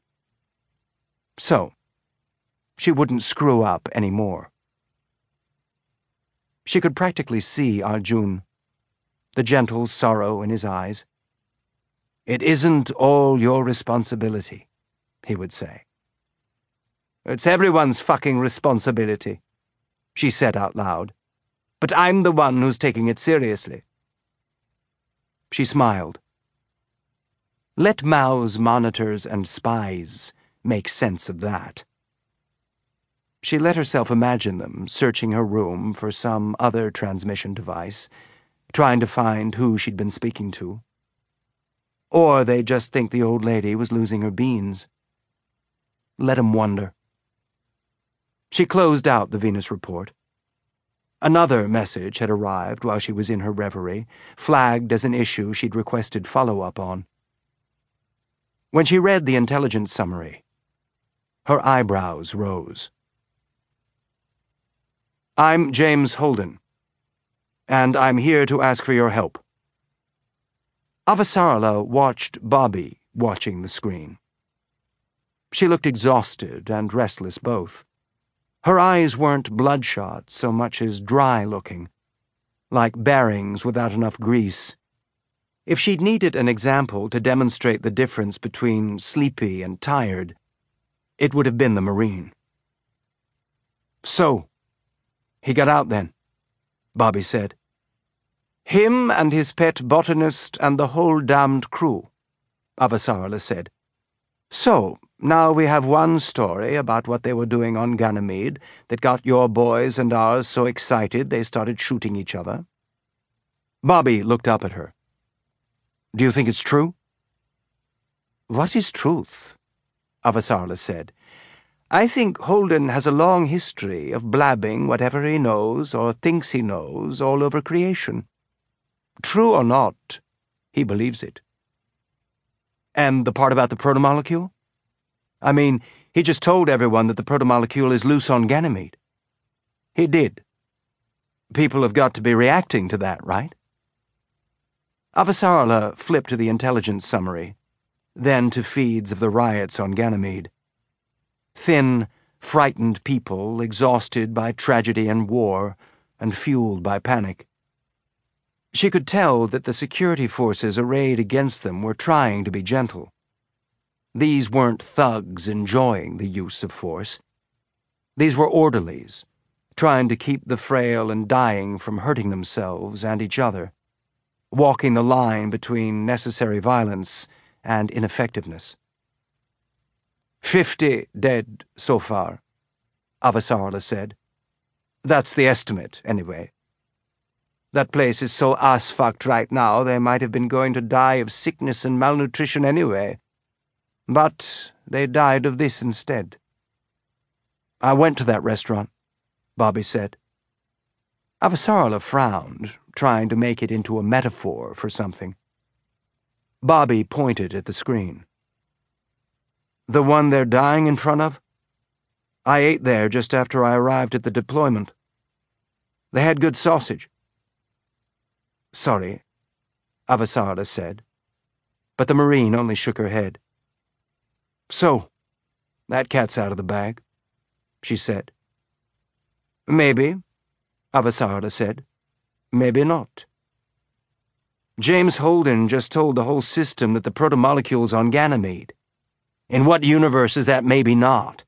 So, she wouldn't screw up anymore. She could practically see Arjun, the gentle sorrow in his eyes. "It isn't all your responsibility," he would say. It's everyone's fucking responsibility," she said out loud. "But I'm the one who's taking it seriously." She smiled. Let Mao's monitors and spies make sense of that. She let herself imagine them searching her room for some other transmission device, trying to find who she'd been speaking to. Or they'd just think the old lady was losing her beans. Let 'em wonder. She closed out the Venus report. Another message had arrived while she was in her reverie, flagged as an issue she'd requested follow-up on. When she read the intelligence summary, her eyebrows rose. "I'm James Holden, and I'm here to ask for your help." Avasarala watched Bobby watching the screen. She looked exhausted and restless both. Her eyes weren't bloodshot so much as dry-looking, like bearings without enough grease. If she'd needed an example to demonstrate the difference between sleepy and tired, it would have been the Marine. "So, he got out then," Bobby said. "Him and his pet botanist and the whole damned crew," Avasarala said. "So, now we have one story about what they were doing on Ganymede that got your boys and ours so excited they started shooting each other." Bobby looked up at her. "Do you think it's true?" "What is truth?" Avasarala said. "I think Holden has a long history of blabbing whatever he knows or thinks he knows all over creation. True or not, he believes it." "And the part about the protomolecule? I mean, he just told everyone that the protomolecule is loose on Ganymede." "He did. People have got to be reacting to that, right?" Avasarala flipped to the intelligence summary, then to feeds of the riots on Ganymede. Thin, frightened people exhausted by tragedy and war and fueled by panic. She could tell that the security forces arrayed against them were trying to be gentle. These weren't thugs enjoying the use of force. These were orderlies, trying to keep the frail and dying from hurting themselves and each other, walking the line between necessary violence and ineffectiveness. 50 dead so far, Avasarala said. "That's the estimate, anyway. That place is so ass-fucked right now they might have been going to die of sickness and malnutrition anyway. But they died of this instead." "I went to that restaurant," Bobby said. Avasarala frowned, trying to make it into a metaphor for something. Bobby pointed at the screen. "The one they're dying in front of? I ate there just after I arrived at the deployment. They had good sausage." "Sorry," Avasarala said, but the Marine only shook her head. "So, that cat's out of the bag," she said. "Maybe," Avasarala said. "Maybe not. James Holden just told the whole system that the protomolecule's on Ganymede. In what universe is that maybe not?"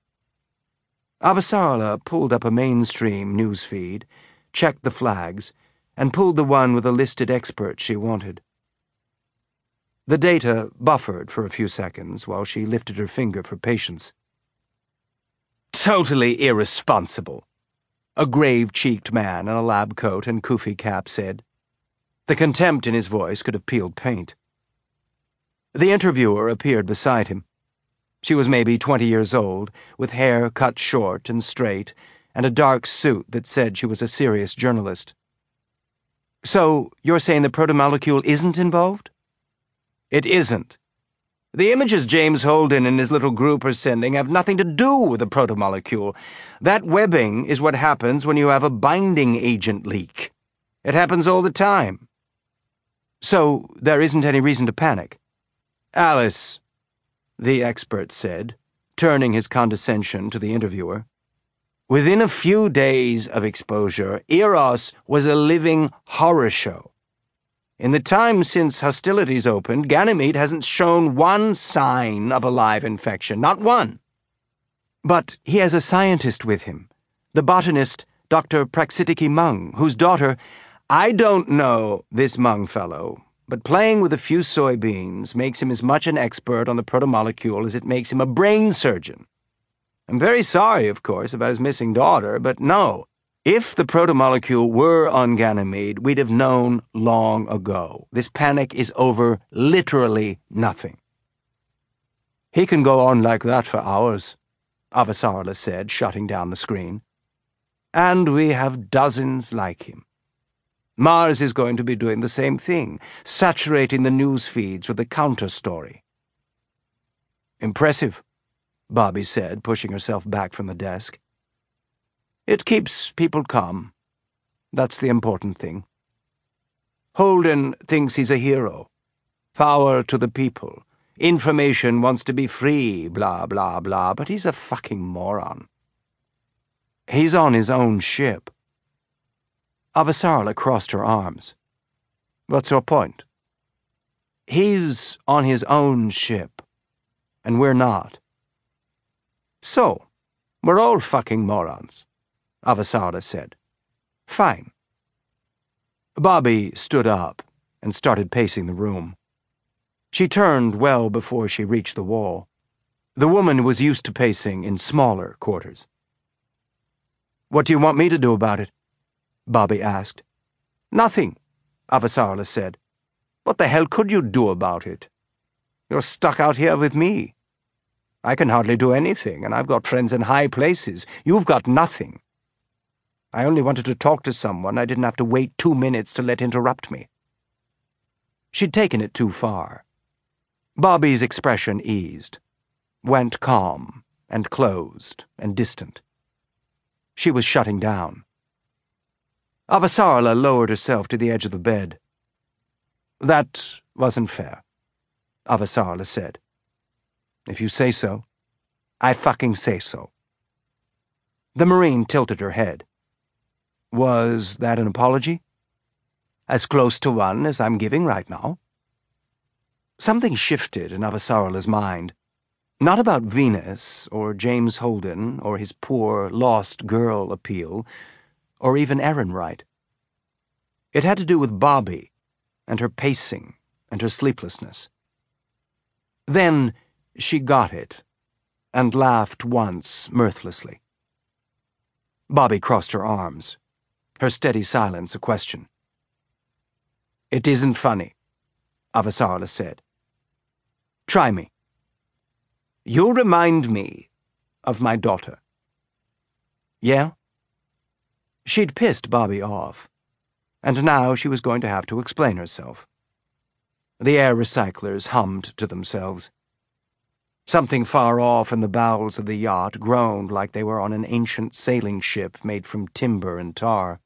Avasarala pulled up a mainstream news feed, checked the flags, and pulled the one with the listed experts she wanted. The data buffered for a few seconds while she lifted her finger for patience. "Totally irresponsible," a grave-cheeked man in a lab coat and kufi cap said. The contempt in his voice could have peeled paint. The interviewer appeared beside him. She was maybe 20 years old, with hair cut short and straight, and a dark suit that said she was a serious journalist. "So, you're saying the protomolecule isn't involved?" "It isn't. The images James Holden and his little group are sending have nothing to do with the protomolecule. That webbing is what happens when you have a binding agent leak. It happens all the time." "So, there isn't any reason to panic?" "Alice," the expert said, turning his condescension to the interviewer, "within a few days of exposure, Eros was a living horror show. In the time since hostilities opened, Ganymede hasn't shown one sign of a live infection, not one." But he has a scientist with him, the botanist Dr. Praxitiki Mung, whose daughter— I don't know this Mung fellow, but playing with a few soybeans makes him as much an expert on the protomolecule as it makes him a brain surgeon. I'm very sorry, of course, about his missing daughter, but no. If the protomolecule were on Ganymede, we'd have known long ago. This panic is over literally nothing. He can go on like that for hours, Avasarala said, shutting down the screen. And we have dozens like him. Mars is going to be doing the same thing, saturating the news feeds with a counter-story. Impressive, Bobby said, pushing herself back from the desk. It keeps people calm. That's the important thing. Holden thinks he's a hero. Power to the people. Information wants to be free, blah, blah, blah, but he's a fucking moron. He's on his own ship. Avasarala crossed her arms. What's your point? He's on his own ship, and we're not. So, we're all fucking morons, Avasarala said. Fine. Bobby stood up and started pacing the room. She turned well before she reached the wall. The woman was used to pacing in smaller quarters. What do you want me to do about it? Bobby asked. Nothing, Avasarala said. What the hell could you do about it? You're stuck out here with me. I can hardly do anything, and I've got friends in high places. You've got nothing. I only wanted to talk to someone. I didn't have to wait 2 minutes to let interrupt me. She'd taken it too far. Bobby's expression eased, went calm and closed and distant. She was shutting down. Avasarala lowered herself to the edge of the bed. That wasn't fair, Avasarala said. If you say so, I fucking say so. The Marine tilted her head. Was that an apology? As close to one as I'm giving right now? Something shifted in Avasarala's mind. Not about Venus, or James Holden, or his poor, lost girl appeal, or even Ehrenreich. It had to do with Bobby, and her pacing, and her sleeplessness. Then she got it, and laughed once mirthlessly. Bobby crossed her arms, her steady silence a question. It isn't funny, Avasarala said. Try me. You remind me of my daughter. Yeah? She'd pissed Bobby off, and now she was going to have to explain herself. The air recyclers hummed to themselves. Something far off in the bowels of the yacht groaned like they were on an ancient sailing ship made from timber and tar.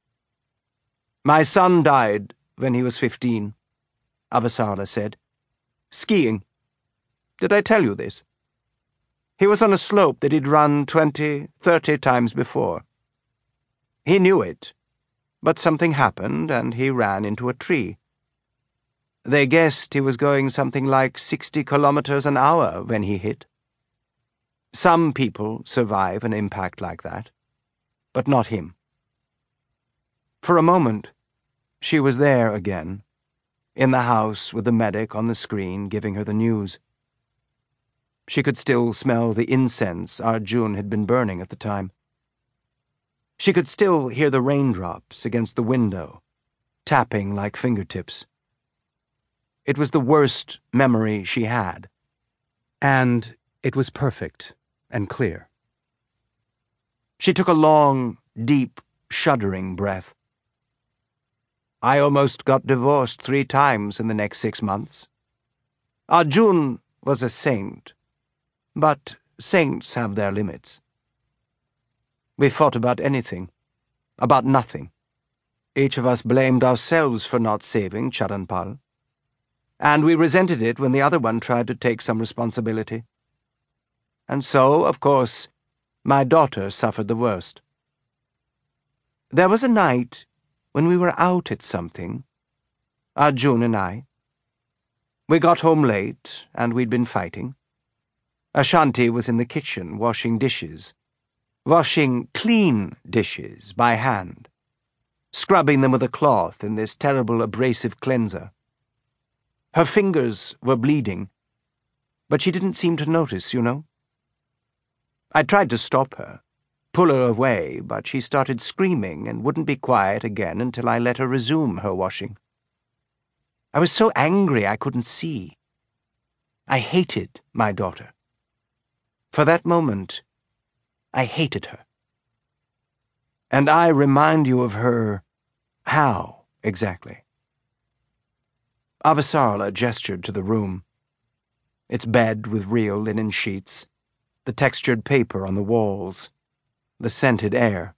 My son died when he was 15, Avasarala said. Skiing. Did I tell you this? He was on a slope that he'd run 20, 30 times before. He knew it, but something happened and he ran into a tree. They guessed he was going something like 60 kilometers an hour when he hit. Some people survive an impact like that, but not him. For a moment, she was there again, in the house with the medic on the screen giving her the news. She could still smell the incense Arjun had been burning at the time. She could still hear the raindrops against the window, tapping like fingertips. It was the worst memory she had, and it was perfect and clear. She took a long, deep, shuddering breath. I almost got divorced 3 times in the next 6 months. Arjun was a saint, but saints have their limits. We fought about anything, about nothing. Each of us blamed ourselves for not saving Charanpal, and we resented it when the other one tried to take some responsibility. And so, of course, my daughter suffered the worst. There was a night when we were out at something, Arjun and I. We got home late, and we'd been fighting. Ashanti was in the kitchen washing dishes. Washing clean dishes by hand, scrubbing them with a cloth in this terrible abrasive cleanser. Her fingers were bleeding, but she didn't seem to notice, you know. I tried to stop her, pull her away, but she started screaming and wouldn't be quiet again until I let her resume her washing. I was so angry I couldn't see. I hated my daughter. For that moment, I hated her. And I remind you of her how, exactly? Avasarala gestured to the room. Its bed with real linen sheets, the textured paper on the walls, the scented air.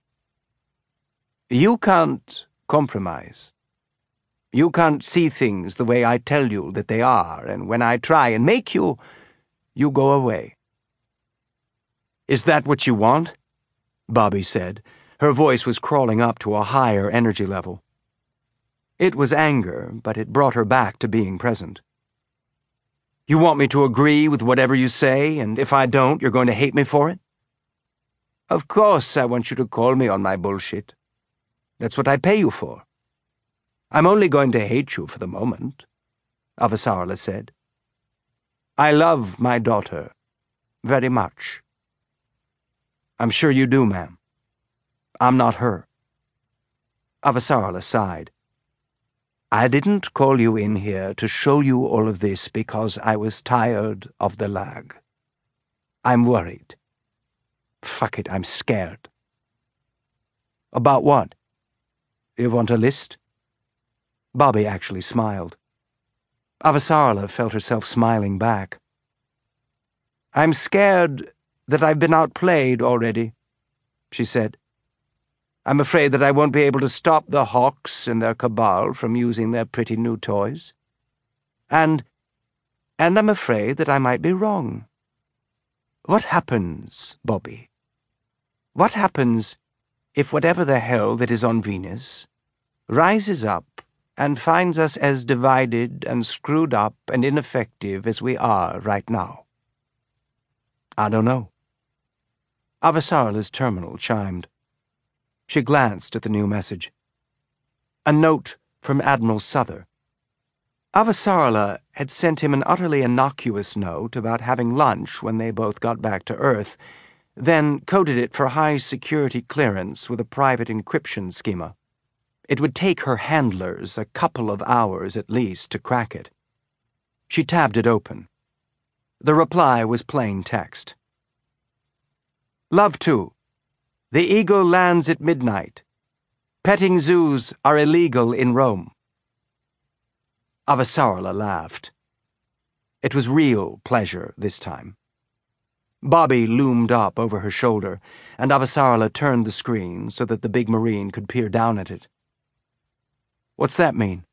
You can't compromise. You can't see things the way I tell you that they are, and when I try and make you, you go away. Is that what you want? Bobby said. Her voice was crawling up to a higher energy level. It was anger, but it brought her back to being present. You want me to agree with whatever you say, and if I don't, you're going to hate me for it? Of course I want you to call me on my bullshit. That's what I pay you for. I'm only going to hate you for the moment, Avasarala said. I love my daughter very much. I'm sure you do, ma'am. I'm not her. Avasarala sighed. I didn't call you in here to show you all of this because I was tired of the lag. I'm worried. Fuck it, I'm scared. About what? You want a list? Bobby actually smiled. Avasarala felt herself smiling back. I'm scared that I've been outplayed already, she said. I'm afraid that I won't be able to stop the Hawks and their cabal from using their pretty new toys. And I'm afraid that I might be wrong. What happens, Bobby? What happens if whatever the hell that is on Venus rises up and finds us as divided and screwed up and ineffective as we are right now? I don't know. Avasarala's terminal chimed. She glanced at the new message. A note from Admiral Souther. Avasarala had sent him an utterly innocuous note about having lunch when they both got back to Earth, then coded it for high security clearance with a private encryption schema. It would take her handlers a couple of hours at least to crack it. She tabbed it open. The reply was plain text. Love to. The Eagle lands at midnight. Petting zoos are illegal in Rome. Avasarala laughed. It was real pleasure this time. Bobby loomed up over her shoulder, and Avasarala turned the screen so that the big Marine could peer down at it. What's that mean?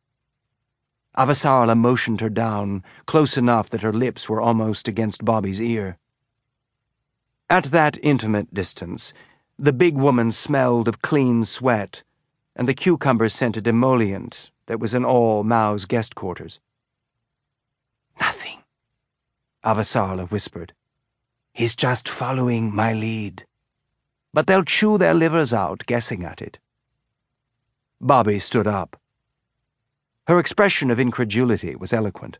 Avasarala motioned her down, close enough that her lips were almost against Bobby's ear. At that intimate distance, the big woman smelled of clean sweat and the cucumber-scented emollient that was in all Mao's guest quarters. Nothing, Avasarala whispered. He's just following my lead. But they'll chew their livers out guessing at it. Bobby stood up. Her expression of incredulity was eloquent.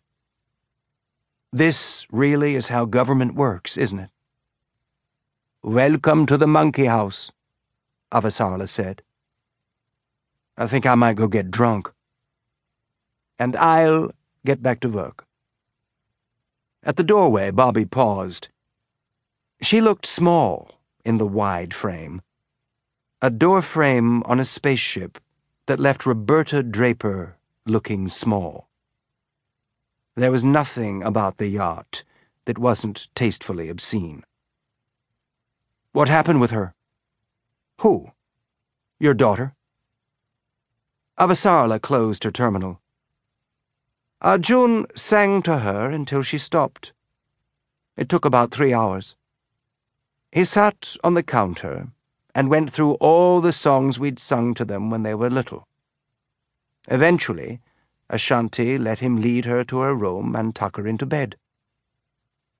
This really is how government works, isn't it? Welcome to the monkey house, Avasarala said. I think I might go get drunk. And I'll get back to work. At the doorway, Bobby paused. She looked small in the wide frame. A door frame on a spaceship that left Roberta Draper looking small. There was nothing about the yacht that wasn't tastefully obscene. What happened with her? Who? Your daughter? Avasarala closed her terminal. Arjun sang to her until she stopped. It took about 3 hours. He sat on the counter and went through all the songs we'd sung to them when they were little. Eventually, Ashanti let him lead her to her room and tuck her into bed.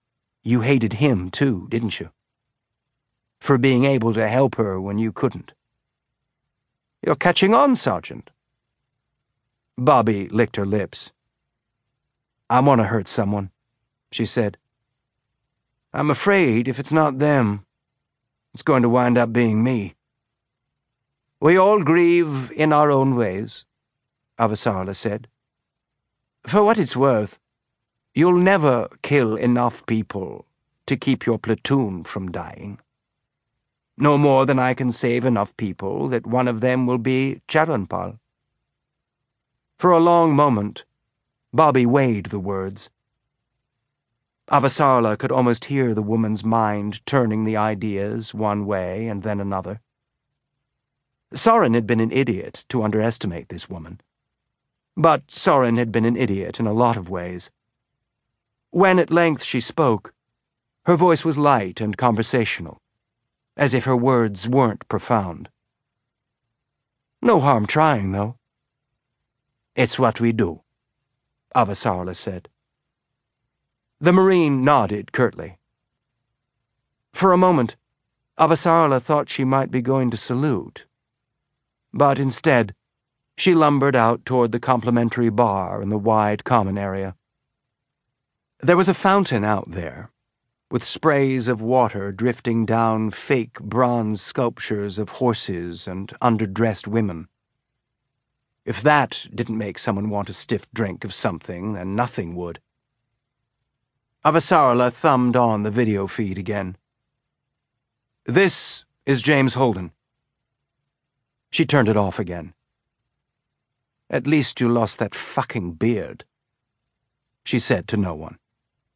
You hated him too, didn't you? For being able to help her when you couldn't. You're catching on, Sergeant. Bobby licked her lips. I want to hurt someone, she said. I'm afraid if it's not them, it's going to wind up being me. We all grieve in our own ways, Avasarala said. For what it's worth, you'll never kill enough people to keep your platoon from dying. No more than I can save enough people that one of them will be Charanpal. For a long moment, Bobby weighed the words. Avasarala could almost hear the woman's mind turning the ideas one way and then another. Soren had been an idiot to underestimate this woman. But Soren had been an idiot in a lot of ways. When at length she spoke, her voice was light and conversational, as if her words weren't profound. No harm trying, though. It's what we do, Avasarala said. The Marine nodded curtly. For a moment, Avasarala thought she might be going to salute, but instead, she lumbered out toward the complimentary bar in the wide common area. There was a fountain out there, with sprays of water drifting down fake bronze sculptures of horses and underdressed women. If that didn't make someone want a stiff drink of something, then nothing would. Avasarala thumbed on the video feed again. This is James Holden. She turned it off again. At least you lost that fucking beard, she said to no one.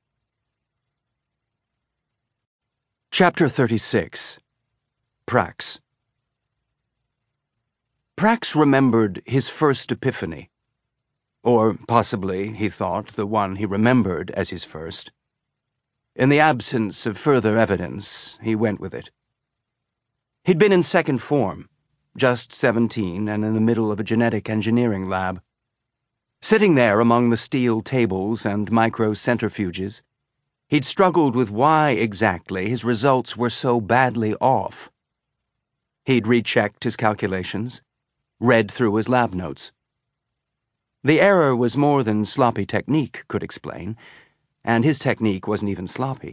Chapter 36. Prax. Prax remembered his first epiphany. Or possibly, he thought, the one he remembered as his first. In the absence of further evidence, he went with it. He'd been in second form, just 17 and in the middle of a genetic engineering lab. Sitting there among the steel tables and micro-centrifuges, he'd struggled with why exactly his results were so badly off. He'd rechecked his calculations, read through his lab notes. The error was more than sloppy technique could explain, and his technique wasn't even sloppy.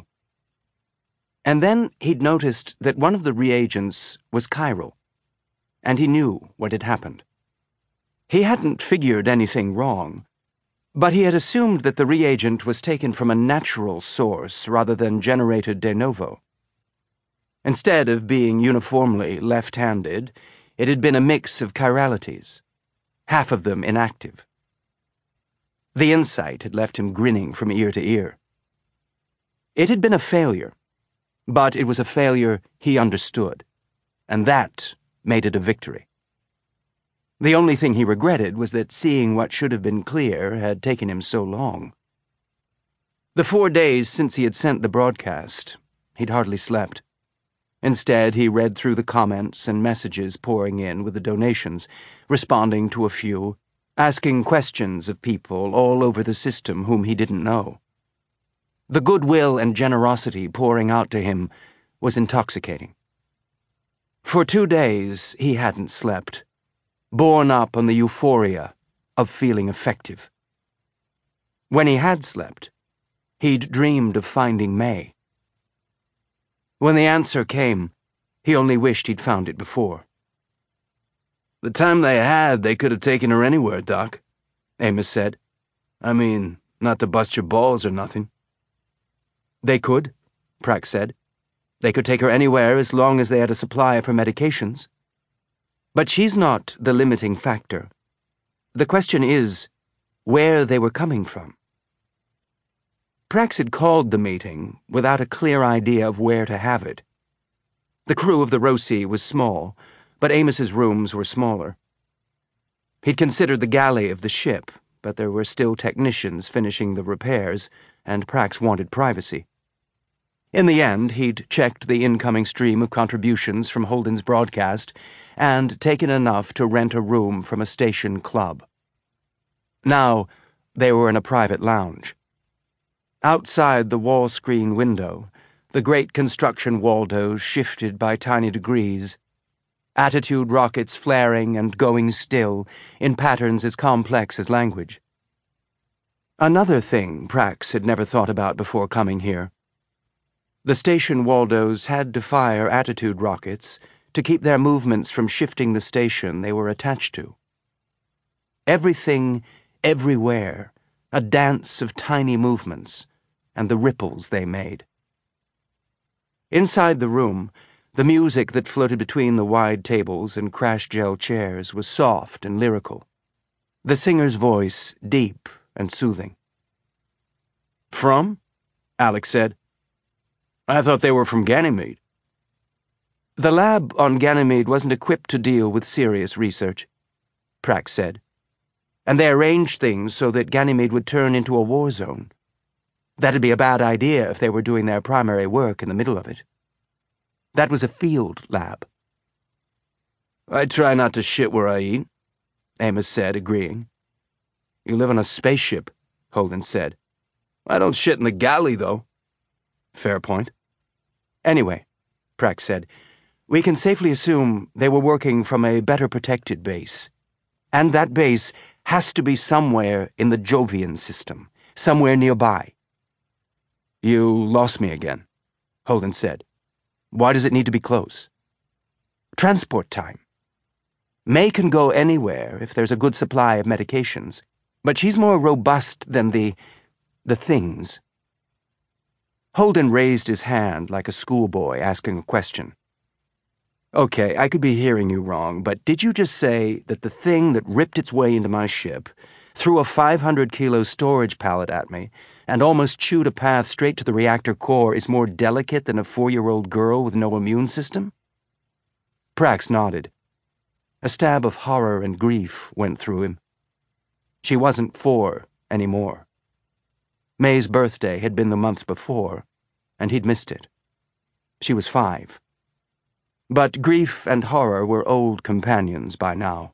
And then he'd noticed that one of the reagents was chiral, and he knew what had happened. He hadn't figured anything wrong, but he had assumed that the reagent was taken from a natural source rather than generated de novo. Instead of being uniformly left-handed, it had been a mix of chiralities, half of them inactive. The insight had left him grinning from ear to ear. It had been a failure, but it was a failure he understood, and that made it a victory. The only thing he regretted was that seeing what should have been clear had taken him so long. The 4 days since he had sent the broadcast, he'd hardly slept. Instead, he read through the comments and messages pouring in with the donations, responding to a few, asking questions of people all over the system whom he didn't know. The goodwill and generosity pouring out to him was intoxicating. For 2 days, he hadn't slept, borne up on the euphoria of feeling effective. When he had slept, he'd dreamed of finding May. When the answer came, he only wished he'd found it before. The time they had, they could have taken her anywhere, Doc, Amos said. I mean, not to bust your balls or nothing. They could, Prax said. They could take her anywhere as long as they had a supply of her medications. But she's not the limiting factor. The question is where they were coming from. Prax had called the meeting without a clear idea of where to have it. The crew of the Roci was small, but Amos's rooms were smaller. He'd considered the galley of the ship, but there were still technicians finishing the repairs, and Prax wanted privacy. In the end, he'd checked the incoming stream of contributions from Holden's broadcast and taken enough to rent a room from a station club. Now, they were in a private lounge. Outside the wall screen window, the great construction Waldos shifted by tiny degrees, attitude rockets flaring and going still in patterns as complex as language. Another thing Prax had never thought about before coming here. The station Waldos had to fire attitude rockets to keep their movements from shifting the station they were attached to. Everything, everywhere, a dance of tiny movements and the ripples they made. Inside the room, the music that floated between the wide tables and crash gel chairs was soft and lyrical, the singer's voice deep and soothing. "From?" Alex said. "I thought they were from Ganymede." "The lab on Ganymede wasn't equipped to deal with serious research," Prax said. "And they arranged things so that Ganymede would turn into a war zone. That'd be a bad idea if they were doing their primary work in the middle of it. That was a field lab." "I try not to shit where I eat," Amos said, agreeing. "You live on a spaceship," Holden said. "I don't shit in the galley, though." "Fair point." "Anyway," Prax said, "we can safely assume they were working from a better protected base. And that base has to be somewhere in the Jovian system, somewhere nearby." "You lost me again," Holden said. "Why does it need to be close?" "Transport time. May can go anywhere if there's a good supply of medications, but she's more robust than the things." Holden raised his hand like a schoolboy asking a question. "Okay, I could be hearing you wrong, but did you just say that the thing that ripped its way into my ship, threw a 500-kilo storage pallet at me, and almost chewed a path straight to the reactor core is more delicate than a 4-year-old girl with no immune system?" Prax nodded. A stab of horror and grief went through him. She wasn't 4 anymore. May's birthday had been the month before, and he'd missed it. She was 5. But grief and horror were old companions by now.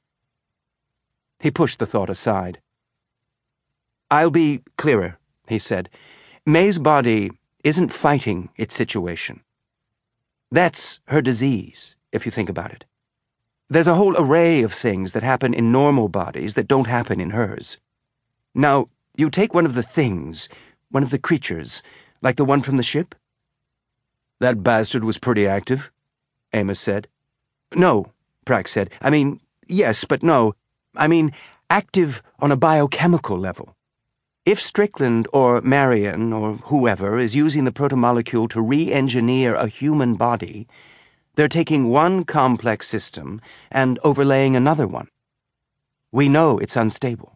He pushed the thought aside. "I'll be clearer," he said. "May's body isn't fighting its situation. That's her disease, if you think about it. There's a whole array of things that happen in normal bodies that don't happen in hers. Now, you take one of the things, one of the creatures, like the one from the ship?" "That bastard was pretty active," Amos said. "No," Prax said. "I mean, yes, but no. I mean, active on a biochemical level. If Strickland or Marion or whoever is using the protomolecule to re-engineer a human body, they're taking one complex system and overlaying another one. We know it's unstable."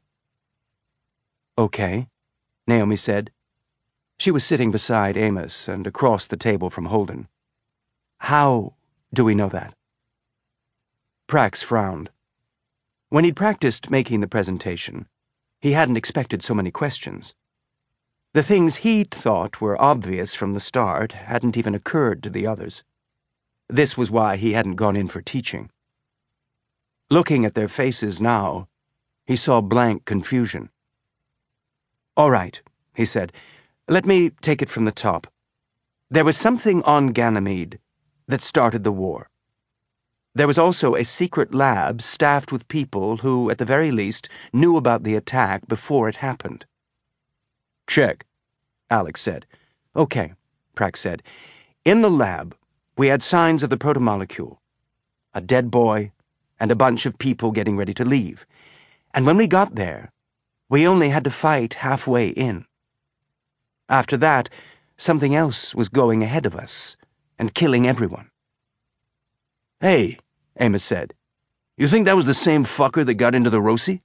"Okay," Naomi said. She was sitting beside Amos and across the table from Holden. "How do we know that?" Prax frowned. When he'd practiced making the presentation, he hadn't expected so many questions. The things he'd thought were obvious from the start hadn't even occurred to the others. This was why he hadn't gone in for teaching. Looking at their faces now, he saw blank confusion. "All right," he said. "Let me take it from the top. There was something on Ganymede that started the war. There was also a secret lab staffed with people who, at the very least, knew about the attack before it happened." "Check," Alex said. "Okay," Prax said. "In the lab, we had signs of the protomolecule. A dead boy and a bunch of people getting ready to leave. And when we got there, we only had to fight halfway in. After that, something else was going ahead of us and killing everyone." "Hey," Amos said. "You think that was the same fucker that got into the Roci?"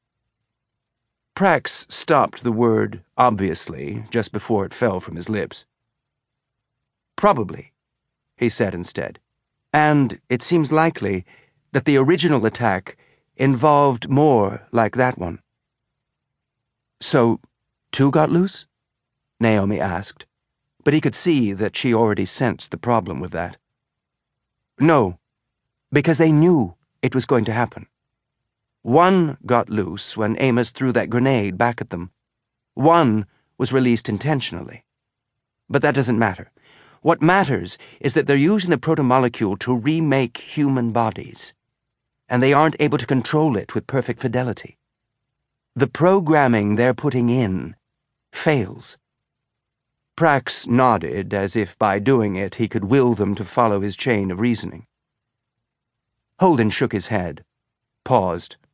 Prax stopped the word obviously just before it fell from his lips. "Probably," he said instead. "And it seems likely that the original attack involved more like that one." "So, 2 got loose?" Naomi asked, but he could see that she already sensed the problem with that. "No, because they knew it was going to happen. 1 got loose when Amos threw that grenade back at them. 1 was released intentionally. But that doesn't matter. What matters is that they're using the protomolecule to remake human bodies, and they aren't able to control it with perfect fidelity. The programming they're putting in fails. Prax nodded, as if by doing it he could will them to follow his chain of reasoning. Holden shook his head, paused,